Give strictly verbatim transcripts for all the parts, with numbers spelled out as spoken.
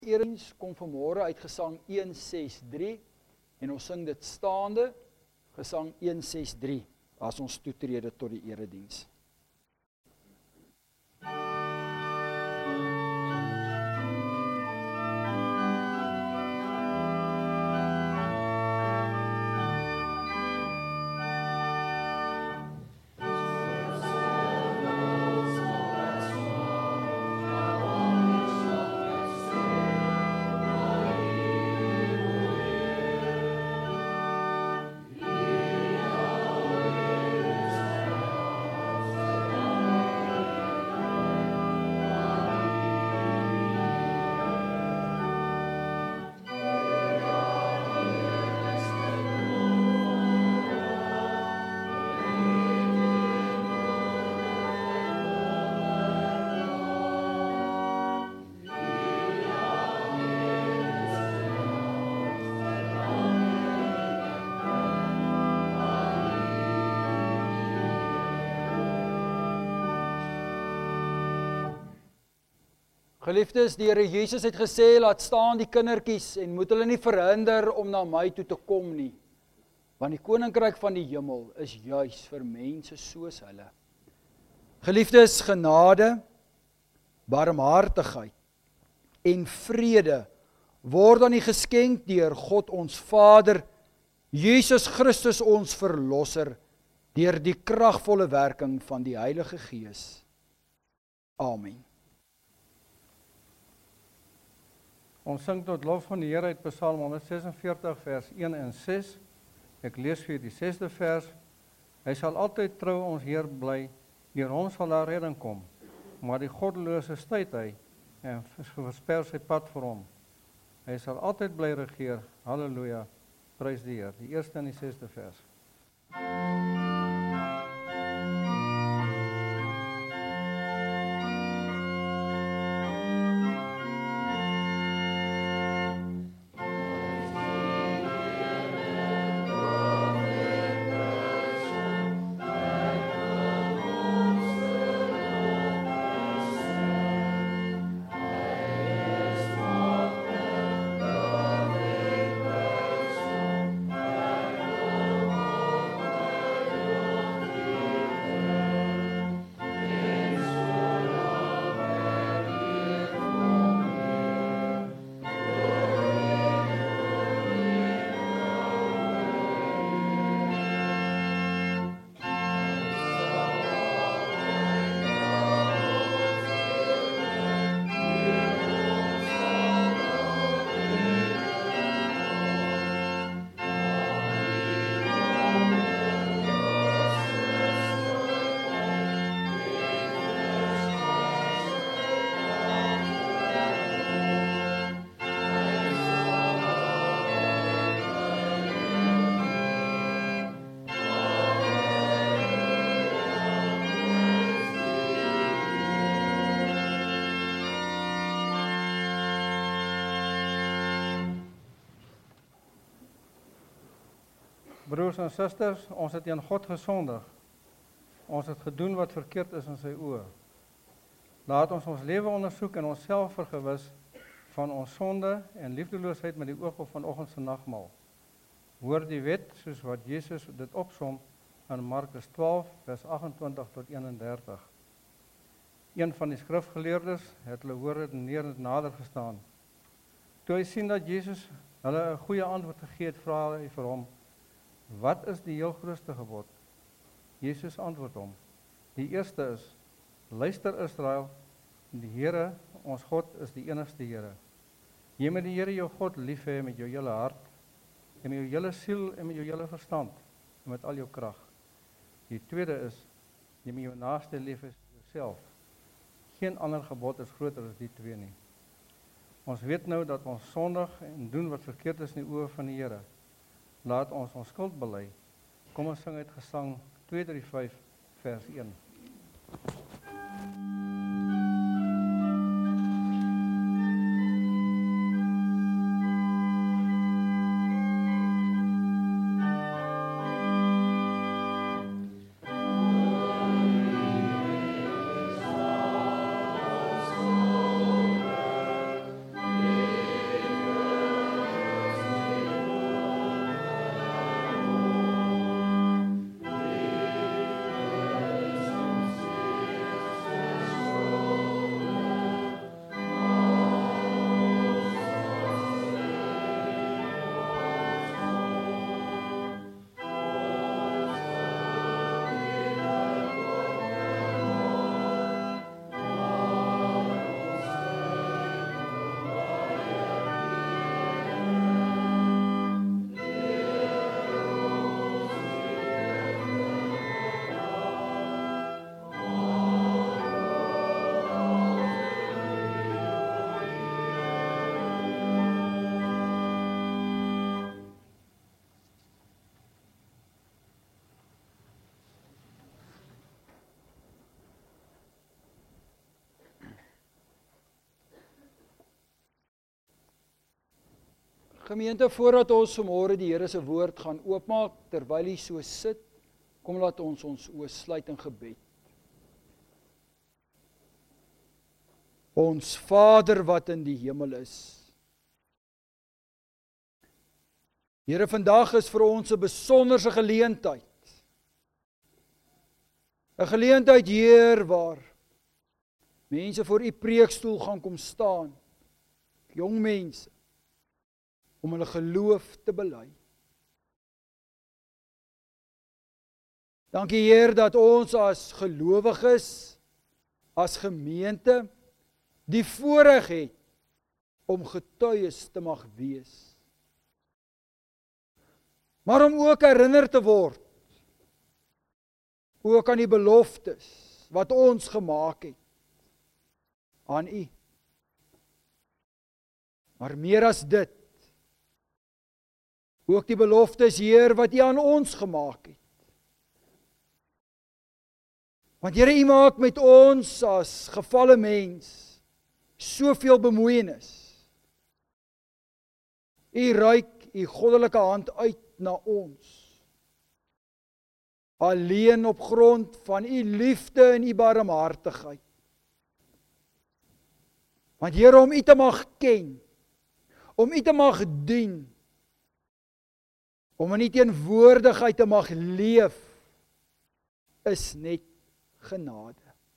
Erediens kom vanmôre uit Gesang een ses drie en ons sing dit staande, Gesang een ses drie, as ons toetrede tot die erediens. Geliefdes, die Here Jesus het gesê, laat staan die kindertjies en moet hulle nie verhinder om na my toe te kom nie, want die koninkryk van die hemel is juis vir mense soos hulle. Geliefdes, genade, barmhartigheid en vrede word aan u geskenk deur God ons Vader, Jesus Christus ons Verlosser, deur die kragvolle werking van die Heilige Gees. Amen. Ons sing tot lof van die Here uit Psalm honderd sesenveertig vers een en ses. Ek lees vir die sesde vers. Hy sal altyd trou ons Heer bly, deur hom sal daar redding kom. Maar die goddelose stuit hy en versper sy pad vir hom. Hy sal altyd bly regeer. Halleluja. Prys die Heer. Die eerste en die sesde vers. Broers en susters, ons het teen God gesondig. Ons het gedoen wat verkeerd is in sy oë. Laat ons ons lewe ondersoek en onsself vergewis van ons sonde en liefdeloosheid met die oog op vanoggend se nagmaal. Hoor die wet soos wat Jesus dit opsom in Markus twaalf vers agentwintig tot eenendertig. Een van die skrifgeleerdes het hulle hoorend nader gestaan. Toe hy sien dat Jesus hulle 'n goeie antwoord gegee het, vra hy vir hom: "Wat is die heel grootste gebod?" Jesus antwoord hom: "Die eerste is: Luister Israel, die Here, ons God is die enigste Here. Jy moet die Here jou God lief hê met jou hele hart, en met jou hele siel en met jou hele verstand, en met al jou krag. Die tweede is: jy moet jou naaste lief hê as jouself. Geen ander gebod is groter as die twee nie." Ons weet nou dat ons sondig en doen wat verkeerd is in die oë van die Here. Laat ons ons skuld bely. Kom ons sing uit Gesang twee drie vyf vers een. Amen. Gemeente, voordat ons vanmôre die Here se woord gaan oopmaak, terwyl hy so sit, kom laat ons ons oë sluit in gebed. Ons Vader wat in die hemel is. Here, vandag is vir ons 'n besonderse geleentheid. 'n Geleentheid, Heer, waar mense voor u preekstoel gaan kom staan, jong mense, om hulle geloof te bely. Dankie, Heer, dat ons as gelowiges, as gemeente, die voorreg het om getuies te mag wees. Maar om ook herinner te word, ook aan die beloftes wat ons gemaak het aan u. Maar meer as dit, ook die beloftes, Heer, wat u aan ons gemaak het. Want Here, u maak met ons as gevalle mens soveel bemoeienis. U reik u goddelike hand uit na ons. Alleen op grond van u liefde en u barmhartigheid. Want Here, om u te mag ken, om u te mag dien, om in u teenwoordigheid te mag leef, is net genade.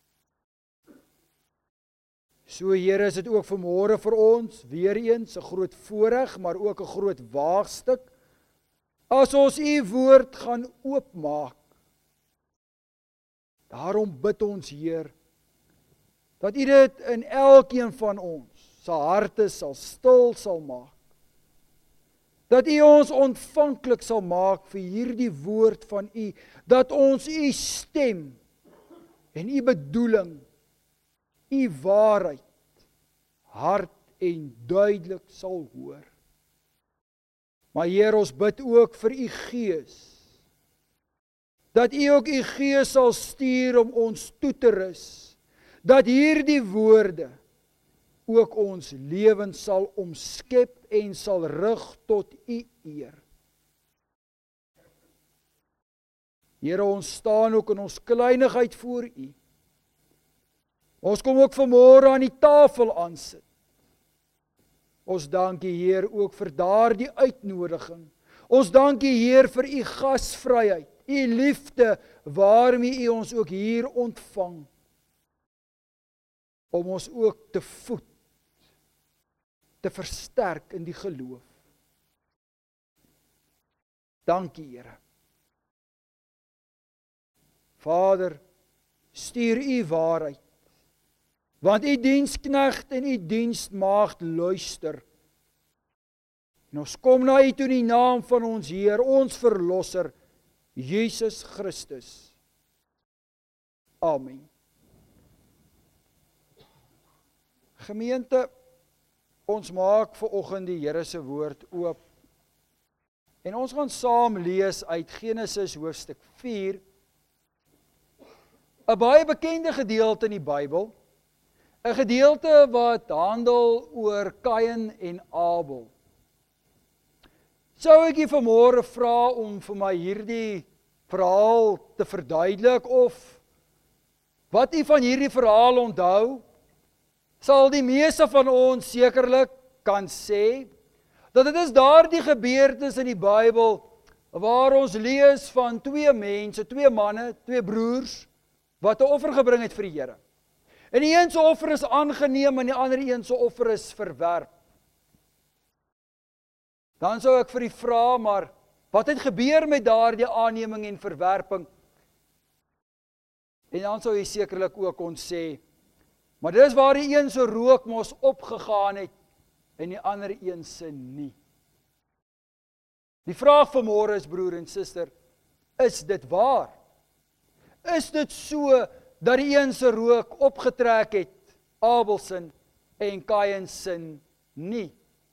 So, Here, is dit ook vanmôre vir ons, weer eens 'n groot voorreg, maar ook 'n groot waagstuk, as ons u woord gaan oopmaak. Daarom bid ons, Heer, dat u dit in elkeen van ons se harte sal stil sal maak. Dat u ons ontvanklik sal maak vir hierdie woord van u, dat ons u stem en u bedoeling, u waarheid, hard en duidelik sal hoor. Maar Heer, ons bid ook vir u Gees, dat u ook u Gees sal stuur om ons toe te rus, dat hierdie woorde ook ons lewens sal omskep en sal rig tot u eer. Here, ons staan ook in ons kleinigheid voor u. Ons kom ook vanmôre aan die tafel aansit. Ons dank u, Heer, ook vir daardie uitnodiging. Ons dank u, Heer, vir u gasvryheid, u liefde, waarmee u ons ook hier ontvang, om ons ook te voed, te versterk in die geloof. Dankie, Here. Vader, stuur u waarheid, want u diensknegt en u dienstmaagd luister. En ons kom na u toe in die naam van ons Heer, ons Verlosser, Jesus Christus. Amen. Gemeente, ons maak vanoggend die Here se woord oop. En ons gaan saam lees uit Genesis hoofstuk vier, 'n baie bekende gedeelte in die Bybel, 'n gedeelte wat handel oor Kain en Abel. Sou ek u vanmôre vra om vir my hierdie verhaal te verduidelik, of wat u van hierdie verhaal onthou, sal die meeste van ons sekerlik kan sê, dat dit is daardie gebeurtenis in die Bybel, waar ons lees van twee mense, twee manne, twee broers, wat 'n offer gebring het vir die Here. En die een se offer is aangeneem en die ander een se offer is verwerp. Dan sou ek vir u vra, maar wat het gebeur met daardie aanneming en verwerping? En dan sou jy sekerlik ook kon sê, maar dis waar die een se rook mos opgegaan het en die ander een se nie. Die vraag vanmôre is, broer en suster, is dit waar? Is dit so dat die een se rook opgetrek het, Abel se en Kain se nie?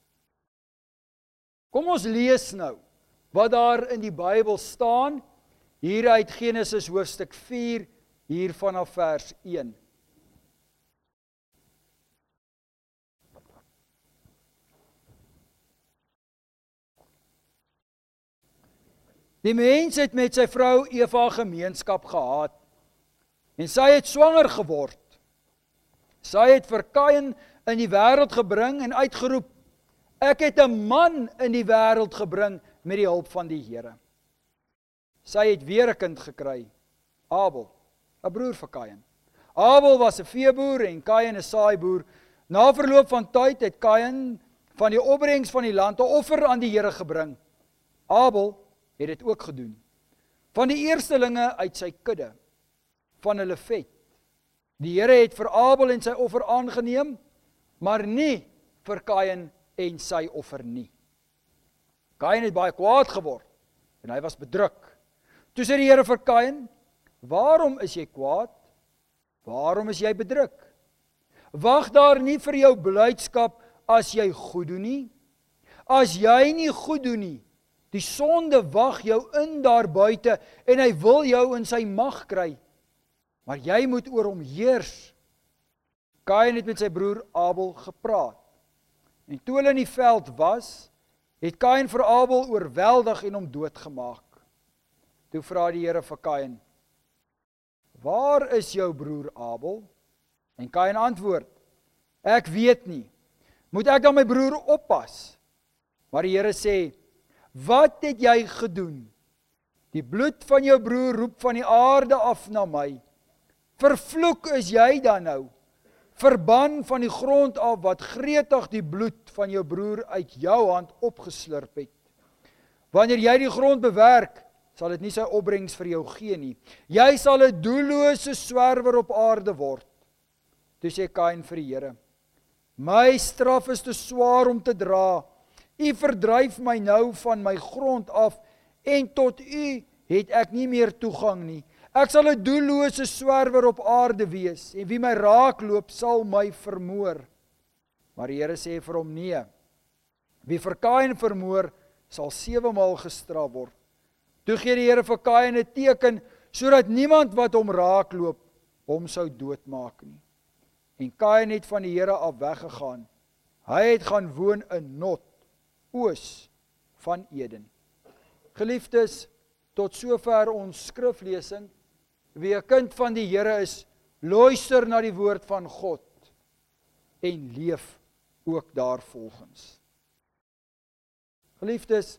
Kom ons lees nou wat daar in die Bybel staan, hier uit Genesis hoofstuk vier, hier vanaf vers een. Die mens het met sy vrou Eva gemeenskap gehad en sy het swanger geword. Sy het vir Kain in die wêreld gebring en uitgeroep, ek het 'n man in die wêreld gebring met die hulp van die Here. Sy het weer 'n kind gekry, Abel, 'n broer vir Kain. Abel was 'n veeboer en Kain 'n saaiboer. Na verloop van tyd het Kain van die opbrengs van die land 'n offer aan die Here gebring. Abel het dit ook gedoen. Van die eerstelinge uit sy kudde, van hulle vet. Die Here het vir Abel en sy offer aangeneem, maar nie vir Kain en sy offer nie. Kain het baie kwaad geword en hy was bedruk. Toe sê die Here vir Kain, waarom is jy kwaad? Waarom is jy bedruk? Wag daar nie vir jou blydskap as jy goed doen nie? As jy nie goed doen nie, die sonde wag jou in daar buite en hy wil jou in sy mag kry. Maar jy moet oor hom heers. Kain het met sy broer Abel gepraat. En toe hulle in die veld was, het Kain vir Abel oorweldig en hom doodgemaak. Toe vra die Here vir Kain, waar is jou broer Abel? En Kain antwoord, ek weet nie. Moet ek dan my broer oppas? Maar die Here sê, wat het jy gedoen? Die bloed van jou broer roep van die aarde af na my. Vervloek is jy dan nou. Verban van die grond af wat gretig die bloed van jou broer uit jou hand opgeslurp het. Wanneer jy die grond bewerk, sal dit nie sy opbrengs vir jou gee nie. Jy sal 'n doellose swerwer op aarde word. Toe sê Kain vir die Here, my straf is te swaar om te dra. U verdryf my nou van my grond af en tot u het ek nie meer toegang nie. Ek sal 'n doellose swerwer op aarde wees en wie my raakloop sal my vermoor. Maar die Here sê vir hom nee. Wie vir Kain vermoor sal sewe maal gestraf word. Toe gee die Here vir Kain 'n teken sodat niemand wat hom raakloop hom sou doodmaak nie. En Kain het van die Here af weggegaan. Hy het gaan woon in Not, oos van Eden. Geliefdes, tot sover ons skriflesing. Wie 'n kind van die Here is, luister na die woord van God en leef ook daarvolgens. Geliefdes,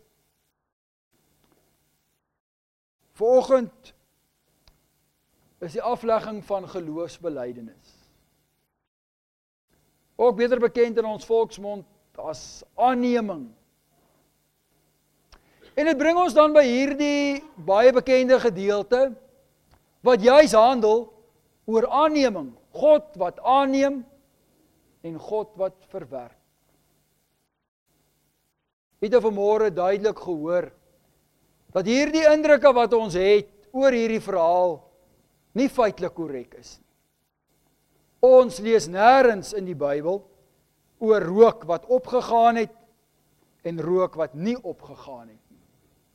vanoggend is die aflegging van geloofsbelijdenis. Ook beter bekend in ons volksmond as aanneming. En dit bring ons dan by hierdie baie bekende gedeelte, wat juis handel oor aanneming. God wat aanneem en God wat verwerp. Het ons vanmôre duidelik gehoor dat hierdie indrukke wat ons het oor hierdie verhaal nie feitelik korrek is nie. Ons lees nêrens in die Bybel oor rook wat opgegaan het en rook wat nie opgegaan het nie.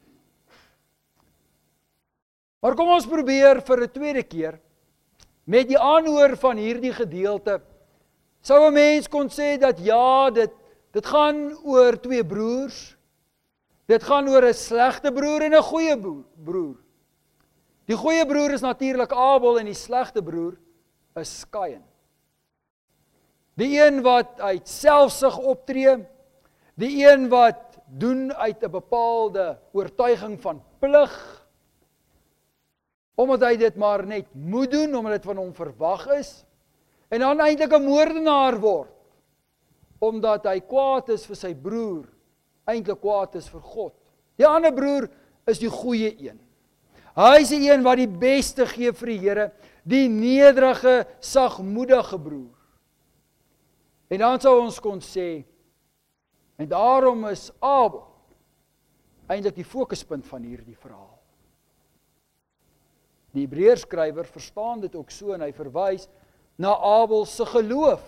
Maar kom ons probeer vir 'n tweede keer met die aanhoor van hierdie gedeelte. Sou 'n mens kon sê dat ja, dit dit gaan oor twee broers. Dit gaan oor 'n slegte broer en 'n goeie broer. Die goeie broer is natuurlik Abel en die slegte broer is Kain. Die een wat uit selfsug optree, die een wat doen uit 'n bepaalde oortuiging van plig, omdat hy dit maar net moet doen, omdat dit van hom verwag is, en dan eintlik 'n moordenaar word, omdat hy kwaad is vir sy broer, eintlik kwaad is vir God. Die ander broer is die goeie een. Hy is die een wat die beste gee vir die Here, die nederige, sagmoedige broer. En dan sou ons kon sê, en daarom is Abel eintlik die fokuspunt van hierdie verhaal. Die Hebreërskrywer verstaan dit ook so en hy verwys na Abel se geloof.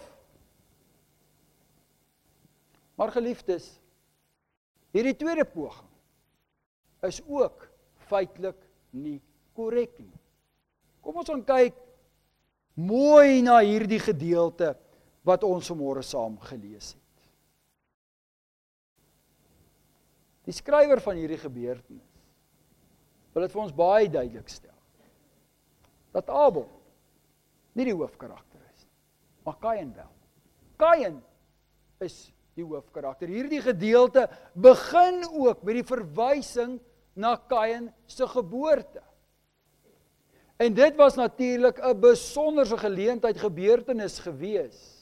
Maar geliefdes, hierdie tweede poging is ook feitelik nie korrek nie. Kom ons gaan kyk mooi na hierdie gedeelte wat ons vanmôre saam gelees het. Die skrywer van hierdie gebeurtenis wil dit vir ons baie duidelik stel. Dat Abel nie die hoofkarakter is, maar Kain wel. Kain is die hoofkarakter. Hierdie gedeelte begin ook met die verwysing na Kain se geboorte. En dit was natuurlik 'n besonderse geleentheid, gebeurtenis gewees.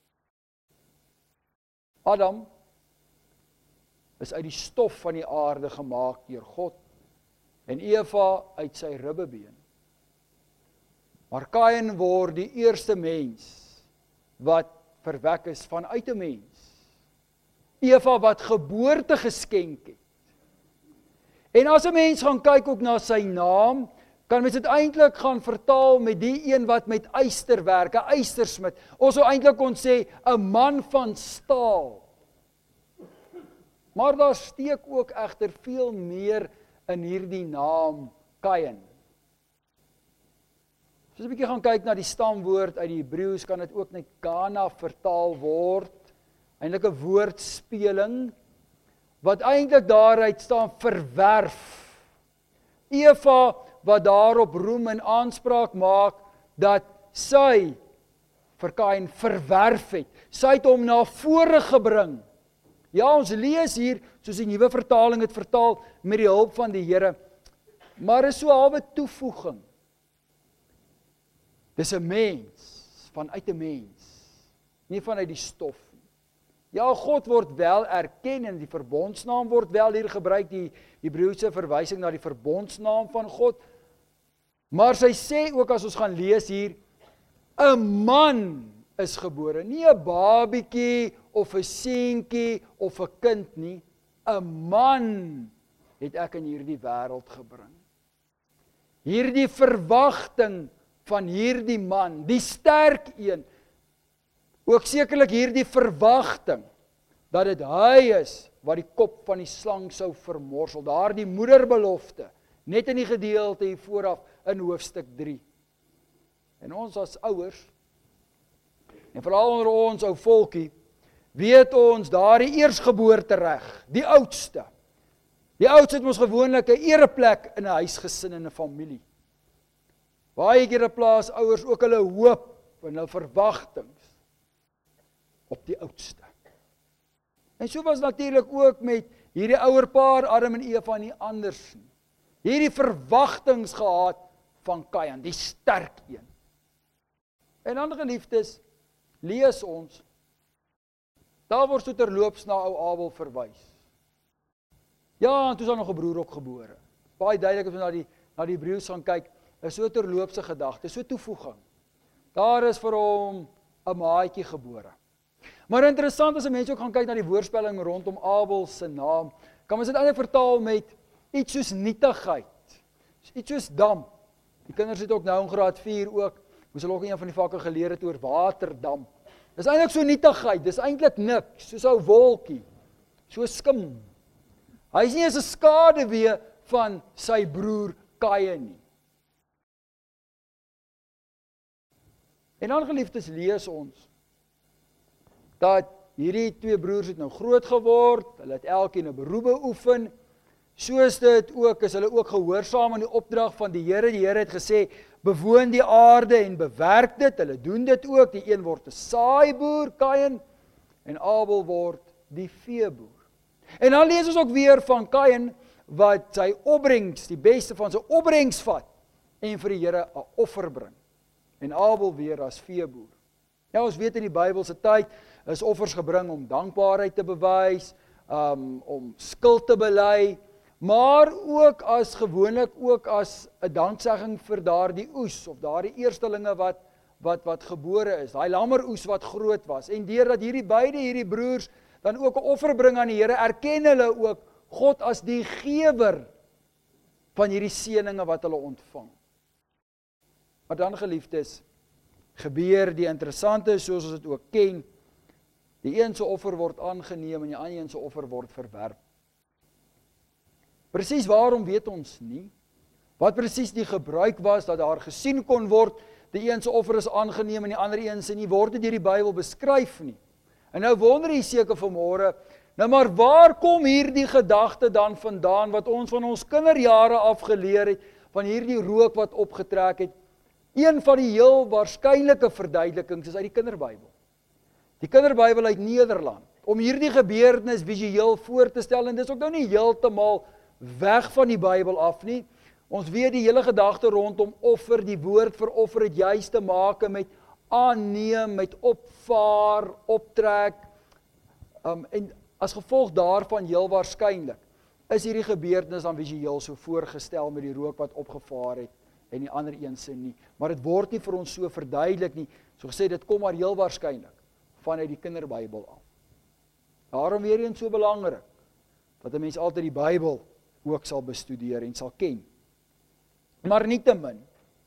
Adam is uit die stof van die aarde gemaak deur God en Eva uit sy ribbebeen. Maar Kain word die eerste mens wat verwek is vanuit 'n mens. Eva wat geboorte geskenk het. En as 'n mens gaan kyk ook na sy naam, kan mens dit eintlik gaan vertaal met die een wat met yster werk, 'n ystersmid. Ons sou eintlik kon sê 'n man van staal. Maar daar steek ook egter veel meer in hierdie naam Kain. As ons 'n bietjie gaan kyk na die stamwoord uit die Hebreëus, kan dit ook net Kana vertaal word. Eintlik 'n woordspeling wat eintlik daaruit staan verwerf. Eva wat daarop roem en aanspraak maak dat sy vir Kain verwerf het. Sy het hom na vore gebring. Ja, ons lees hier, soos die nuwe vertaling het vertaal, met die hulp van die Here. Maar is so 'n halwe toevoeging. Dis 'n mens, vanuit 'n mens, nie vanuit die stof nie. Ja, God word wel erken en die verbondsnaam word wel hier gebruik, die Hebreëse verwysing na die verbondsnaam van God. Maar sy sê ook, as ons gaan lees hier, 'n man is gebore, nie 'n babietjie of 'n seentjie of 'n kind nie. 'n Man het ek in hierdie wêreld gebring. Hierdie verwagting van hierdie man, die sterk een, ook sekerlik hierdie verwagting dat dit hy is wat die kop van die slang sou vermorsel. Daardie moederbelofte, net in die gedeelte hier vooraf in hoofstuk drie. En ons as ouers, en veral onder ons ou volkie, weet ons daardie eersgeboorte reg, die oudste. Die oudste het ons gewoonlik 'n ereplek in 'n huisgesin en 'n familie. Baie kere plaas ouers ook hulle hoop en hulle verwagtings op die oudste. En so was natuurlik ook met hierdie ouer paar, Adam en Eva, nie anders nie. Hierdie verwagtings gehad van Kain, die sterk een. En dan, geliefdes, lees ons, daar word so terloops na ou Abel verwys. Ja, en toe is daar nog 'n broer ook gebore. Baie duidelik as ons na die, na die Hebreëus gaan kyk, is so terloopse gedagte, so toevoeging. Daar is vir hom 'n maatjie gebore. Maar interessant as 'n mens ook gaan kyk na die woordspelling rondom Abel se naam, kan mens dit eintlik vertaal met iets soos nietigheid, iets soos damp. Die kinders het ook nou in graad vier ook, moes hulle ook in een van die vakke geleer het oor waterdamp. Dis eintlik so nietigheid, dis eintlik niks, soos 'n wolkie, so skim. Hy is nie eens 'n skaduwee van sy broer Kain nie. En dan, geliefdes, lees ons dat hierdie twee broers het nou groot geword, hulle het elkeen 'n beroep beoefen, soos dit ook, is hulle ook gehoorsaam aan die opdrag van die Here. Die Here het gesê, bewoon die aarde en bewerk dit, hulle doen dit ook, die een word 'n saaiboer, Kain, en Abel word die veeboer. En dan lees ons ook weer van Kain, wat sy opbrengs, die beste van sy opbrengs vat, en vir die Here 'n offer bring. En Abel weer as veeboer. Ja, ons weet in die Bybelse tyd is offers gebring om dankbaarheid te bewys, um, om skuld te bely, maar ook as gewoonlik ook as 'n danksegging vir daardie oes of daardie eerstelinge wat wat wat gebore is, daai lammeroes wat groot was. En deurdat hierdie beide hierdie broers dan ook 'n offer bring aan die Here, erken hulle ook God as die gewer van hierdie seëninge wat hulle ontvang. Maar dan, geliefdes, gebeur die interessante, soos ons dit ook ken, die een se offer word aangeneem en die ander een se offer word verwerp. Presies waarom weet ons nie, wat presies die gebruik was, dat daar gesien kon word, die een se offer is aangeneem en die ander een se nie, word dit deur die Bybel beskryf nie. En nou wonder jy seker vanmôre, Nou maar waar kom hierdie gedagte dan vandaan, wat ons van ons kinderjare af geleer het, van hierdie rook wat opgetrek het? Een van die heel waarskynlike verduidelikings is uit die kinderbybel. Die kinderbybel uit Nederland, om hierdie gebeurtenis visueel voor te stel, en dis ook nou nie heeltemal weg van die Bybel af nie. Ons weet die hele gedagte rondom offer, die woord vir offer het juist te maak met aanneem, met opvaar, optrek, um, en as gevolg daarvan heel waarskynlik, is hierdie gebeurtenis dan visueel so voorgestel met die rook wat opgevaar het, en die ander een sin nie. Maar dit word nie vir ons so verduidelik nie, so gesê, dit kom maar heel waarskynlik vanuit die kinderbybel af. Daarom weer eens so belangrik, dat 'n mens altyd die Bybel ook sal bestudeer en sal ken. Maar nietemin,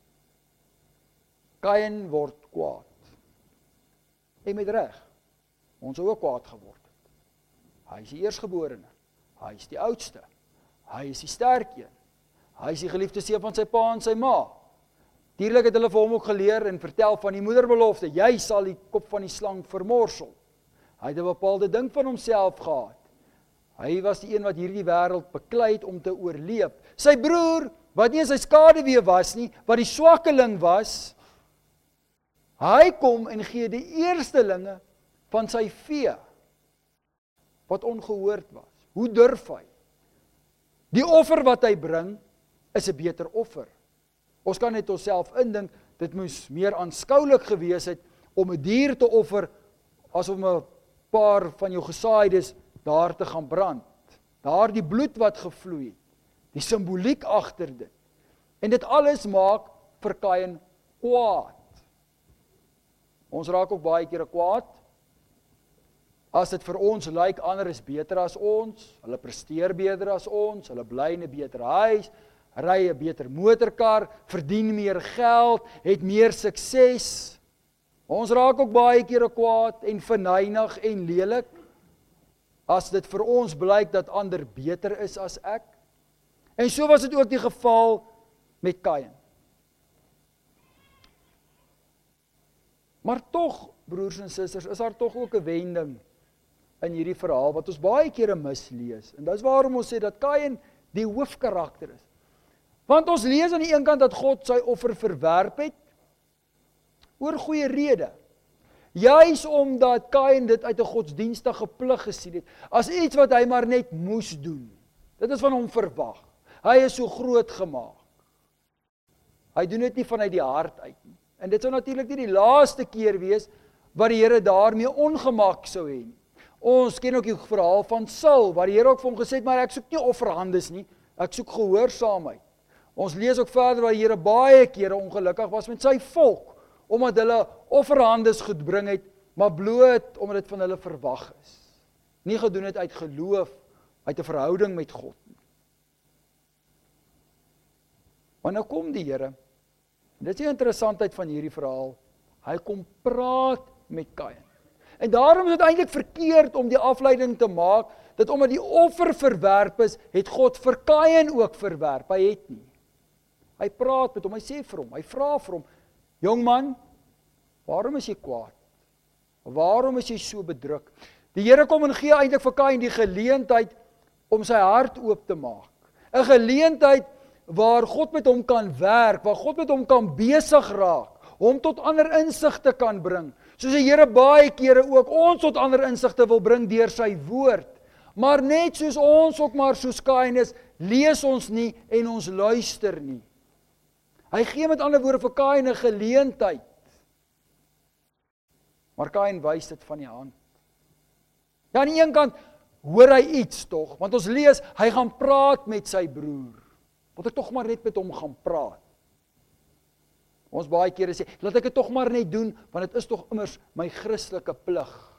Kain word kwaad. En met reg, ons sou ook kwaad geword het. Hy is die eersgeborene, hy is die oudste, hy is die sterk een, hy is die geliefde seun van sy pa en sy ma. Tuurlik het hulle vir hom ook geleer en vertel van die moederbelofte, jy sal die kop van die slang vermorsel. Hy het 'n bepaalde ding van homself gehad. Hy was die een wat hierdie wêreld beklei het om te oorleef. Sy broer, wat nie sy skaduwee was nie, wat die swakkeling was, hy kom en gee die eerstelinge van sy vee, wat ongehoord was. Hoe durf hy? Die offer wat hy bring, is 'n beter offer. Ons kan net onsself indink, dit moes meer aanskoulik gewees het, om 'n dier te offer, as om 'n paar van jou gesaaides daar te gaan brand. Daar die bloed wat gevloei het, die simboliek agter dit. En dit alles maak vir Kain kwaad. Ons raak ook baie kere kwaad, as dit vir ons lyk, ander is beter as ons, hulle presteer beter as ons, hulle bly in 'n beter huis, ry 'n beter motorkar, verdien meer geld, het meer sukses. Ons raak ook baie kere kwaad en verneig en lelik, as dit vir ons blyk dat ander beter is as ek. En so was dit ook die geval met Kain. Maar tog, broers en susters, is daar tog ook 'n wending in hierdie verhaal, wat ons baie kere mislees. En dis waarom ons sê dat Kain die hoofkarakter is. Want ons lees aan die een kant dat God sy offer verwerp het, oor goeie rede. Juis omdat Kain dit uit 'n godsdienstige plig gesien het, as iets wat hy maar net moes doen. Dit is van hom verwag. Hy is so groot gemaak. Hy doen dit nie vanuit die hart uit nie. En dit sou natuurlik nie die laaste keer wees wat die Here daarmee ongemak sou hê nie. Ons ken ook die verhaal van Saul, waar die Here ook vir hom gesê het, maar ek soek nie offerhandes nie, ek soek gehoorsaamheid. Ons lees ook verder waar die Here baie kere ongelukkig was met sy volk, omdat hulle offerhandes gebring het, maar bloot omdat dit van hulle verwag is. Nie gedoen het uit geloof, uit 'n verhouding met God nie. Maar nou kom die Here, dit is die interessantheid van hierdie verhaal, hy kom praat met Kain. En daarom is dit eintlik verkeerd om die afleiding te maak, dat omdat die offer verwerp is, het God vir Kain ook verwerp, hy het nie. Hy praat met hom, hy sê vir hom, hy vra vir hom, jong man, waarom is jy kwaad? Waarom is jy so bedruk? Die Here kom en gee eintlik vir Kain die geleentheid om sy hart oop te maak. 'n Geleentheid waar God met hom kan werk, waar God met hom kan besig raak, hom tot ander insigte kan bring. Soos die Here baie kere ook ons tot ander insigte wil bring deur sy woord. Maar net soos ons ook maar soos Kain is, lees ons nie en ons luister nie. Hy gee met ander woorde vir Kain 'n geleentheid. Maar Kain wys dit van die hand. Ja, aan die een kant hoor hy iets tog, want ons lees, hy gaan praat met sy broer. Wil ek tog maar net met hom gaan praat. Ons baie kere sê, laat ek dit tog maar net doen, want dit is tog immers my Christelike plig.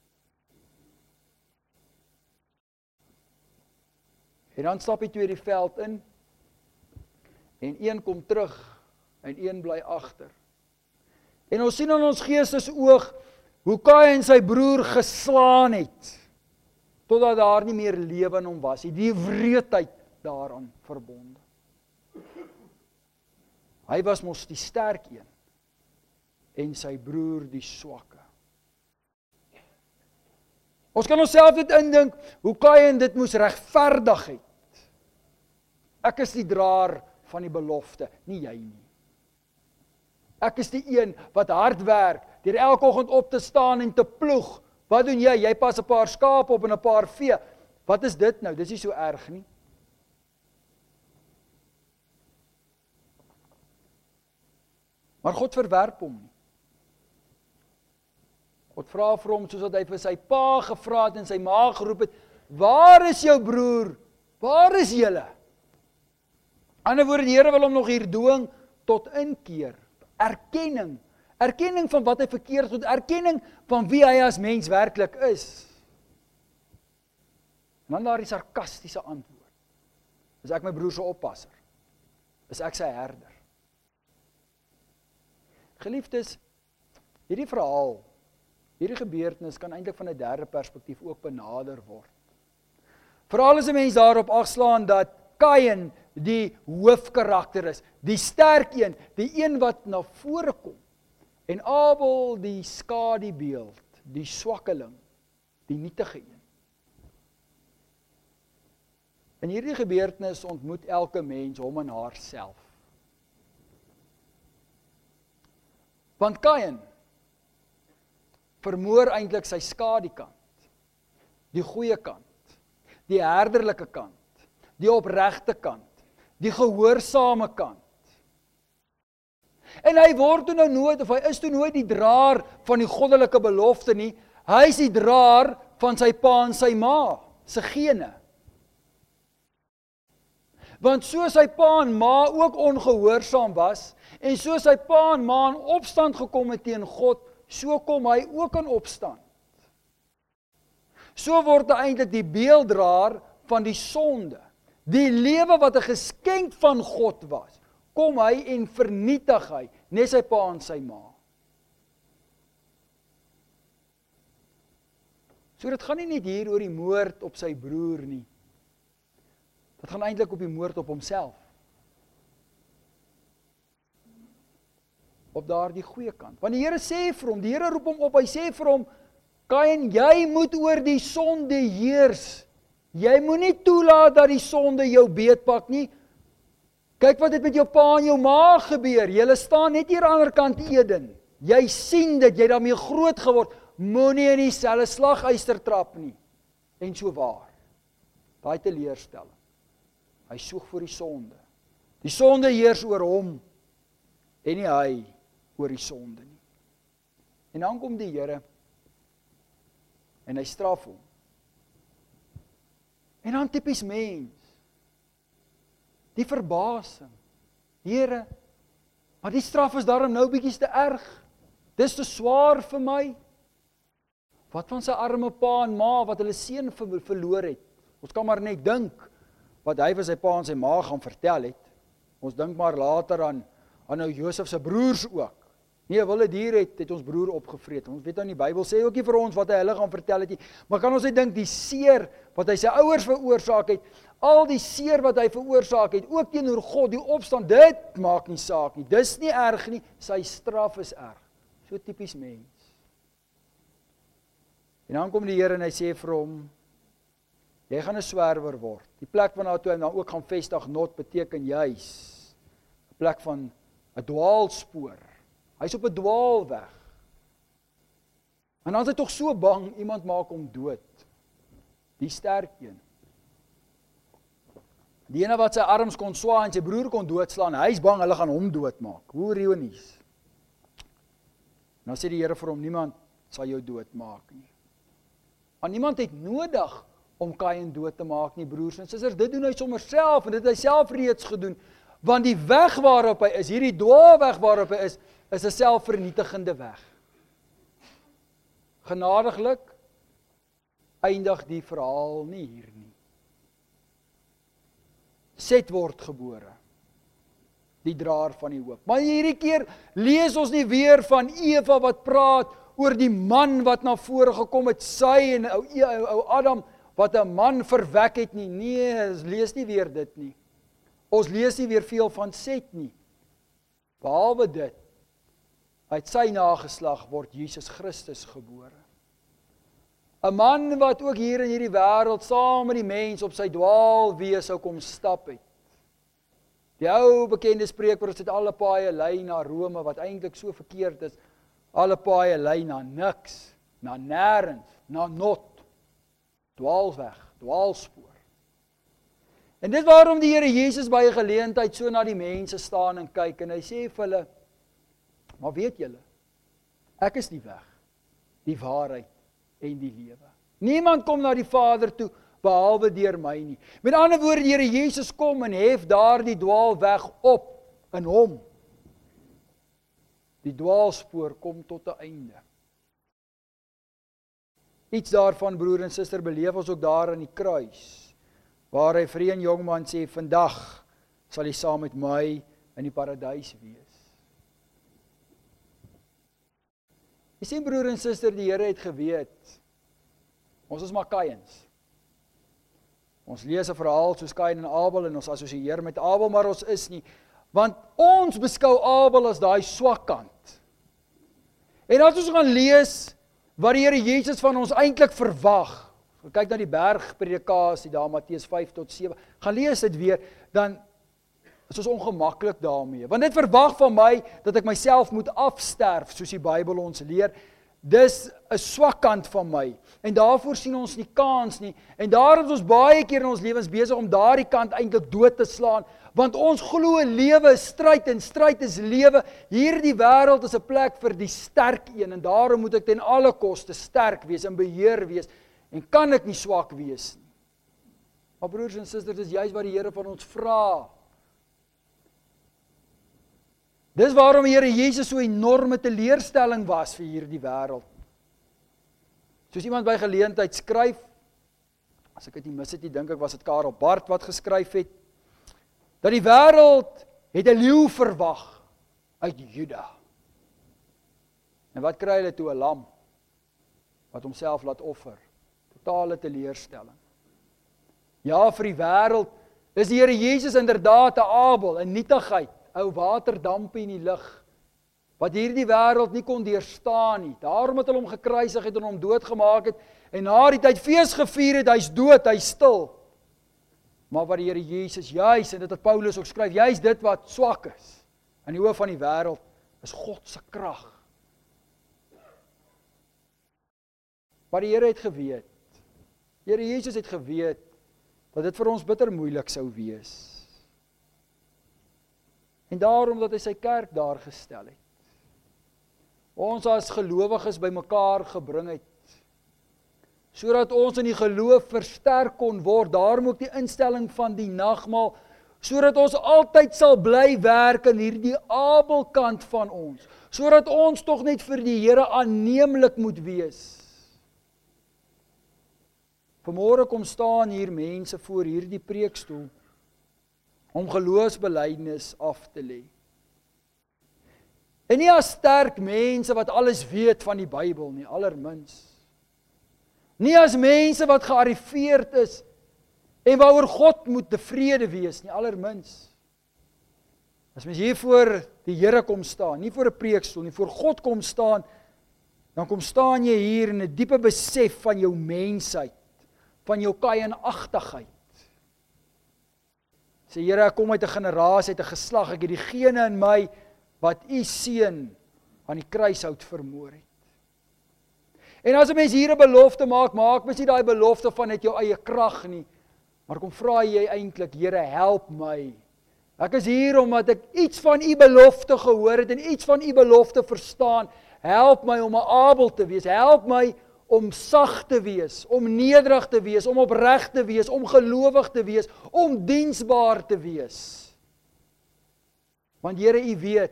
En dan stap hy twee die veld in, en een kom terug, en een bly agter. En ons sien in ons geestesoog, hoe Kain sy broer geslaan het, totdat daar nie meer lewe in hom was, die wreedheid daaraan verbonde. Hy was mos die sterk een, en sy broer die swakke. Ons kan onsself dit indink, hoe Kain dit moes regverdig het. Ek is die draer van die belofte, nie jy nie. Ek is die een wat hard werk, deur elke oggend op te staan en te ploeg. Wat doen jy? Jy pas 'n paar skaap op en 'n paar vee. Wat is dit nou? Dis nie so erg nie. Maar God verwerp hom nie. God vra vir hom, soos wat hy vir sy pa gevra het en sy ma geroep het, waar is jou broer? Waar is julle? Ander woorde, die Here wil hom nog hier dwing tot inkeer, erkenning, erkenning van wat hy verkeerd het, erkenning van wie hy as mens werklik is. En dan daar die sarkastiese antwoord. Is ek my broer se oppasser? Is ek sy herder? Geliefdes, hierdie verhaal, hierdie gebeurtenis kan eintlik van 'n derde perspektief ook benader word. Veral as 'n mens daarop agslaan dat Kain die hoofkarakter is, die sterk een, die een wat na vore kom, en Abel die skadubeeld, die swakkeling, die nietige een. In hierdie gebeurtenis ontmoet elke mens hom en haar self. Want Kain vermoor eintlik sy skadukant, die goeie kant, die herderlike kant, die opregte kant, die gehoorsame kant. En hy word toe nou nooit, of hy is toe nooit die draer van die goddelike belofte nie, hy is die draer van sy pa en sy ma, se gene. Want so sy pa en ma ook ongehoorsaam was, en so sy pa en ma in opstand gekom het teen God, so kom hy ook in opstand. So word hy eintlik die beelddraer van die sonde. Die lewe wat 'n geskenk van God was, kom hy en vernietig hy, net sy pa en sy ma. So dit gaan nie net hier oor die moord op sy broer nie. Dit gaan eintlik op die moord op homself. Op daardie goeie kant. Want die Here sê vir hom, die Here roep hom op, hy sê vir hom, Kain, jy moet oor die sonde heers. Jy moenie toelaat dat die sonde jou beetpak nie. Kyk wat het met jou pa en jou ma gebeur. Julle staan net hier aan die ander kant Eden. Jy sien dit, jy daarmee groot geword. Moenie in dieselfde slagyster trap nie. En so waar. Daai teleurstelling. Hy soek vir die sonde. Die sonde heers oor hom en nie hy oor die sonde nie. En dan kom die Here en hy straf hom. En dan tipies mens, die verbasing, Here, maar die straf is daarom nou bietjies te erg, dis te swaar vir my. Wat van sy arme pa en ma, wat hulle seun ver, verloor het, ons kan maar net dink, wat hy vir sy pa en sy ma gaan vertel het, ons dink maar later aan, aan nou Josef se broers ook, nee, wilde dier het, het ons broer opgevreet. Ons weet nou die Bybel sê ook nie vir ons wat hy hulle gaan vertel het nie. Maar kan ons net dink die seer wat hy sy ouers veroorsaak het, al die seer wat hy veroorsaak het, ook teenoor God, die opstand, dit maak nie saak nie. Dis nie erg nie, sy straf is erg. So tipies mens. En dan kom die Here en hy sê vir hom, jy gaan 'n swerwer word. Die plek waarna toe hy dan ook gaan vestig, not beteken juis 'n plek van 'n dwaalspoor. Hy's op 'n dwaalweg. En dan is hy tog so bang, iemand maak hom dood. Die sterk een. Die ene wat sy arms kon swaai en sy broer kon doodslaan, hy's bang hulle gaan hom doodmaak. Hoe ironies. Nou sê die Here vir hom, niemand sal jou doodmaak nie. Want niemand het nodig om Kain dood te maak nie, broers en susters. Dit doen hy sommer self en dit het hy self reeds gedoen. Want die weg waarop hy is, hierdie dwaalweg waarop hy is, is 'n selfvernietigende weg. Genadiglik eindig die verhaal nie hier nie. Set word gebore, die draer van die hoop. Maar hierdie keer lees ons nie weer van Eva wat praat oor die man wat na vore gekom het, sy en ou, ou, ou Adam wat 'n man verwek het nie. Nee, ons lees nie weer dit nie. Ons lees nie weer veel van Set nie. Behalwe dit, uit sy nageslag word Jesus Christus gebore. 'n man wat ook hier in hierdie wêreld saam met die mens op sy dwaalweë sou kom stap het. Die ou bekende spreekwoord is dit alle paaie lei na Rome, wat eintlik so verkeerd is. Alle paaie lei na niks, na nêrens, na not, dwaalweg, dwaalspoor. En dit waarom die Here Jesus by 'n geleentheid so na die mense staan en kyk en hy sê vir hulle, maar weet julle, ek is die weg, die waarheid en die lewe. Niemand kom na die Vader toe behalwe deur my nie. Met ander woorde, die Here Jesus kom en hef daardie dwaalweg op in hom. Die dwaalspoor kom tot 'n einde. Iets daarvan, broer en suster, beleef ons ook daar aan die kruis, waar hy vir een jongman sê, vandag sal hy saam met my in die paradys wees. Jy sien, broer en suster, die Here het geweet, ons is maar Kaïns. Ons lees 'n verhaal soos Kain en Abel en ons assosieer met Abel, maar ons is nie. Want ons beskou Abel as daai swak kant. En as ons gaan lees wat die Here Jesus van ons eintlik verwag, kyk na die bergpredikasie daar, Matteus vyf tot sewe, gaan lees dit weer, dan is ons ongemaklik daarmee. Want dit verwag van my dat ek myself moet afsterf, soos die Bybel ons leer. Dis 'n swak kant van my. En daarvoor sien ons nie kans nie. En daarom is ons baie keer in ons lewens besig om daardie kant eintlik dood te slaan. Want ons glo lewe is stryd en stryd is lewe. Hierdie wêreld is 'n plek vir die sterk een. En daarom moet ek ten alle koste sterk wees en beheer wees. En kan ek nie swak wees nie. Maar broers en susters, dis juist wat die Here van ons vra. Dis waarom die Here Jesus so 'n enorme teleurstelling was vir hierdie wêreld. Soos iemand by geleentheid skryf, as ek dit nie mis het nie, dink ek was dit Karel Barth wat geskryf het, dat die wêreld het 'n leeu verwag uit Juda. En wat kry hulle toe? 'n Lam wat homself laat offer. Totale teleurstelling. Ja, vir die wêreld is die Here Jesus inderdaad 'n Abel, 'n nietigheid, ou waterdamp in die lug, wat hierdie wêreld nie kon deurstaan nie. Daarom het hulle hom gekruisig het en hom doodgemaak het, en na die tyd fees gevier het, hy's dood, hy's stil. Maar wat die Here Jesus juis, en dit het Paulus ook skryf, juis dit wat swak is, in die oë van die wêreld, is God se krag. Maar die Here het geweet, die Here Jesus het geweet, dat dit vir ons bitter moeilik sou wees. En daarom dat hy sy kerk daar gestel het. Ons as gelowiges bymekaar gebring het, sodat ons in die geloof versterk kon word, daarom ook die instelling van die nagmaal, sodat ons altyd sal bly werk in hierdie Abelkant van ons, sodat ons tog net vir die Here aanneemlik moet wees. Vanmôre kom staan hier mense voor hierdie preekstoel, om geloofsbelydenis af te lê. En nie as sterk mense wat alles weet van die Bybel nie, allermins. Nie as mense wat gearriveerd is en waaroor God moet tevrede wees nie, allermins. As mens hier voor die Here kom staan, nie voor 'n preekstoel nie, voor God kom staan, dan kom staan jy hier in 'n diepe besef van jou mensheid, van jou Kaïnagtigheid. Sê Here, ek kom uit 'n generasie, uit 'n geslag, ek het diegene in my wat u seun aan die kruishout vermoor het. En as 'n mens hier 'n belofte maak, maak mens nie daai belofte van net jou eie krag nie, maar kom vra jy eintlik, Here, help my. Ek is hier omdat ek iets van u belofte gehoor het en iets van u belofte verstaan. Help my om 'n Abel te wees. Help my om sag te wees, om nederig te wees, om opreg te wees, om gelowig te wees, om diensbaar te wees. Want Here, u weet,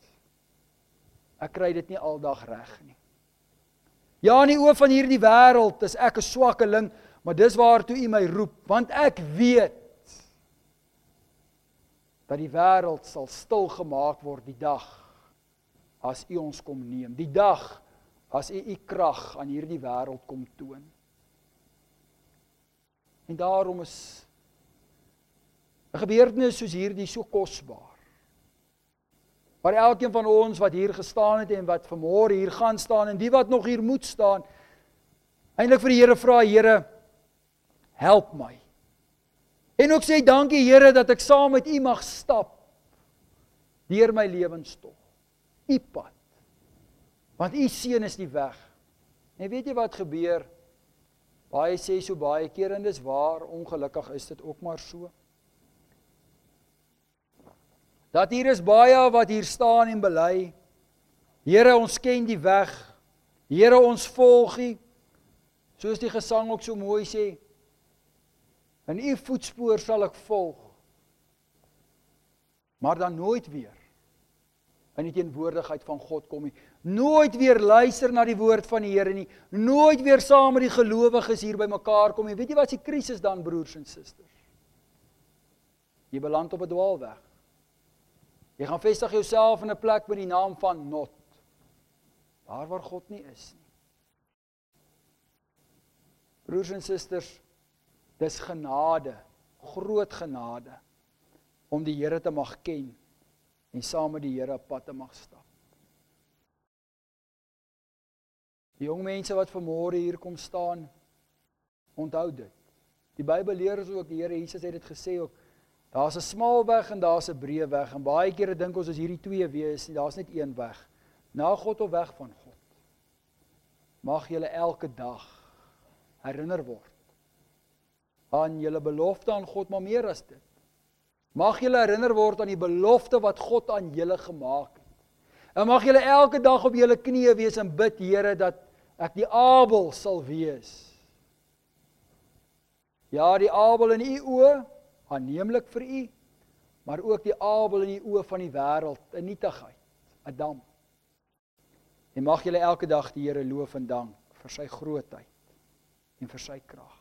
ek kry dit nie aldag reg nie. Ja, in die oë van hierdie wêreld is ek 'n swakkeling, maar dis waartoe u my roep, want ek weet dat die wêreld sal stil gemaak word die dag as u ons kom neem, die dag as u u krag aan hierdie wêreld kom toon. En daarom is 'n gebeurtenis soos hierdie so kosbaar. Maar elkeen van ons wat hier gestaan het en wat vanmôre hier gaan staan en die wat nog hier moet staan, Eintlik vir die Here vra, Here, help my. En ook sê dankie Here dat ek saam met U mag stap deur my lewenstog. U pad. Want U seën is die weg. En weet jy wat gebeur? Baie sê so baie keer en dis waar, ongelukkig is dit ook maar so. Dat hier is baie wat hier staan en bely. Here, ons ken die weg. Here, ons volg U. Soos die gesang ook so mooi sê. In U voetspoor sal ek volg. Maar dan nooit weer in die teenwoordigheid van God kom nie. Nooit weer luister na die woord van die Here nie. Nooit weer saam met die gelowiges hier by mekaar kom nie. Weet jy wat is die krisis dan, broers en susters? Jy beland op 'n dwaalweg. Jy gaan vestig jouself in 'n plek met die naam van Not. Daar waar God nie is nie. Broers en susters, dis genade, groot genade, om die Here te mag ken, en saam met die Here op pad te mag stap. Die jong mense wat vanmôre hier kom staan, onthou dit. Die Bybel leer ons ook, die Here Jesus het dit gesê ook, daar's 'n smal weg en daar's 'n breë weg, en baie kere dink ons as hierdie twee wees, daar's net een weg, na God of weg van God. Mag julle elke dag herinner word aan julle belofte aan God, maar meer as dit. Mag julle herinner word aan die belofte wat God aan julle gemaak het. En mag julle elke dag op julle knieë wees en bid, Here, dat ek die Abel sal wees. Ja, die Abel in U oë, aanneemlik vir U, maar ook die Abel in die oë van die wêreld, 'n nietigheid, 'n damp. En mag julle elke dag die Here loof en dank vir sy grootheid en vir sy krag.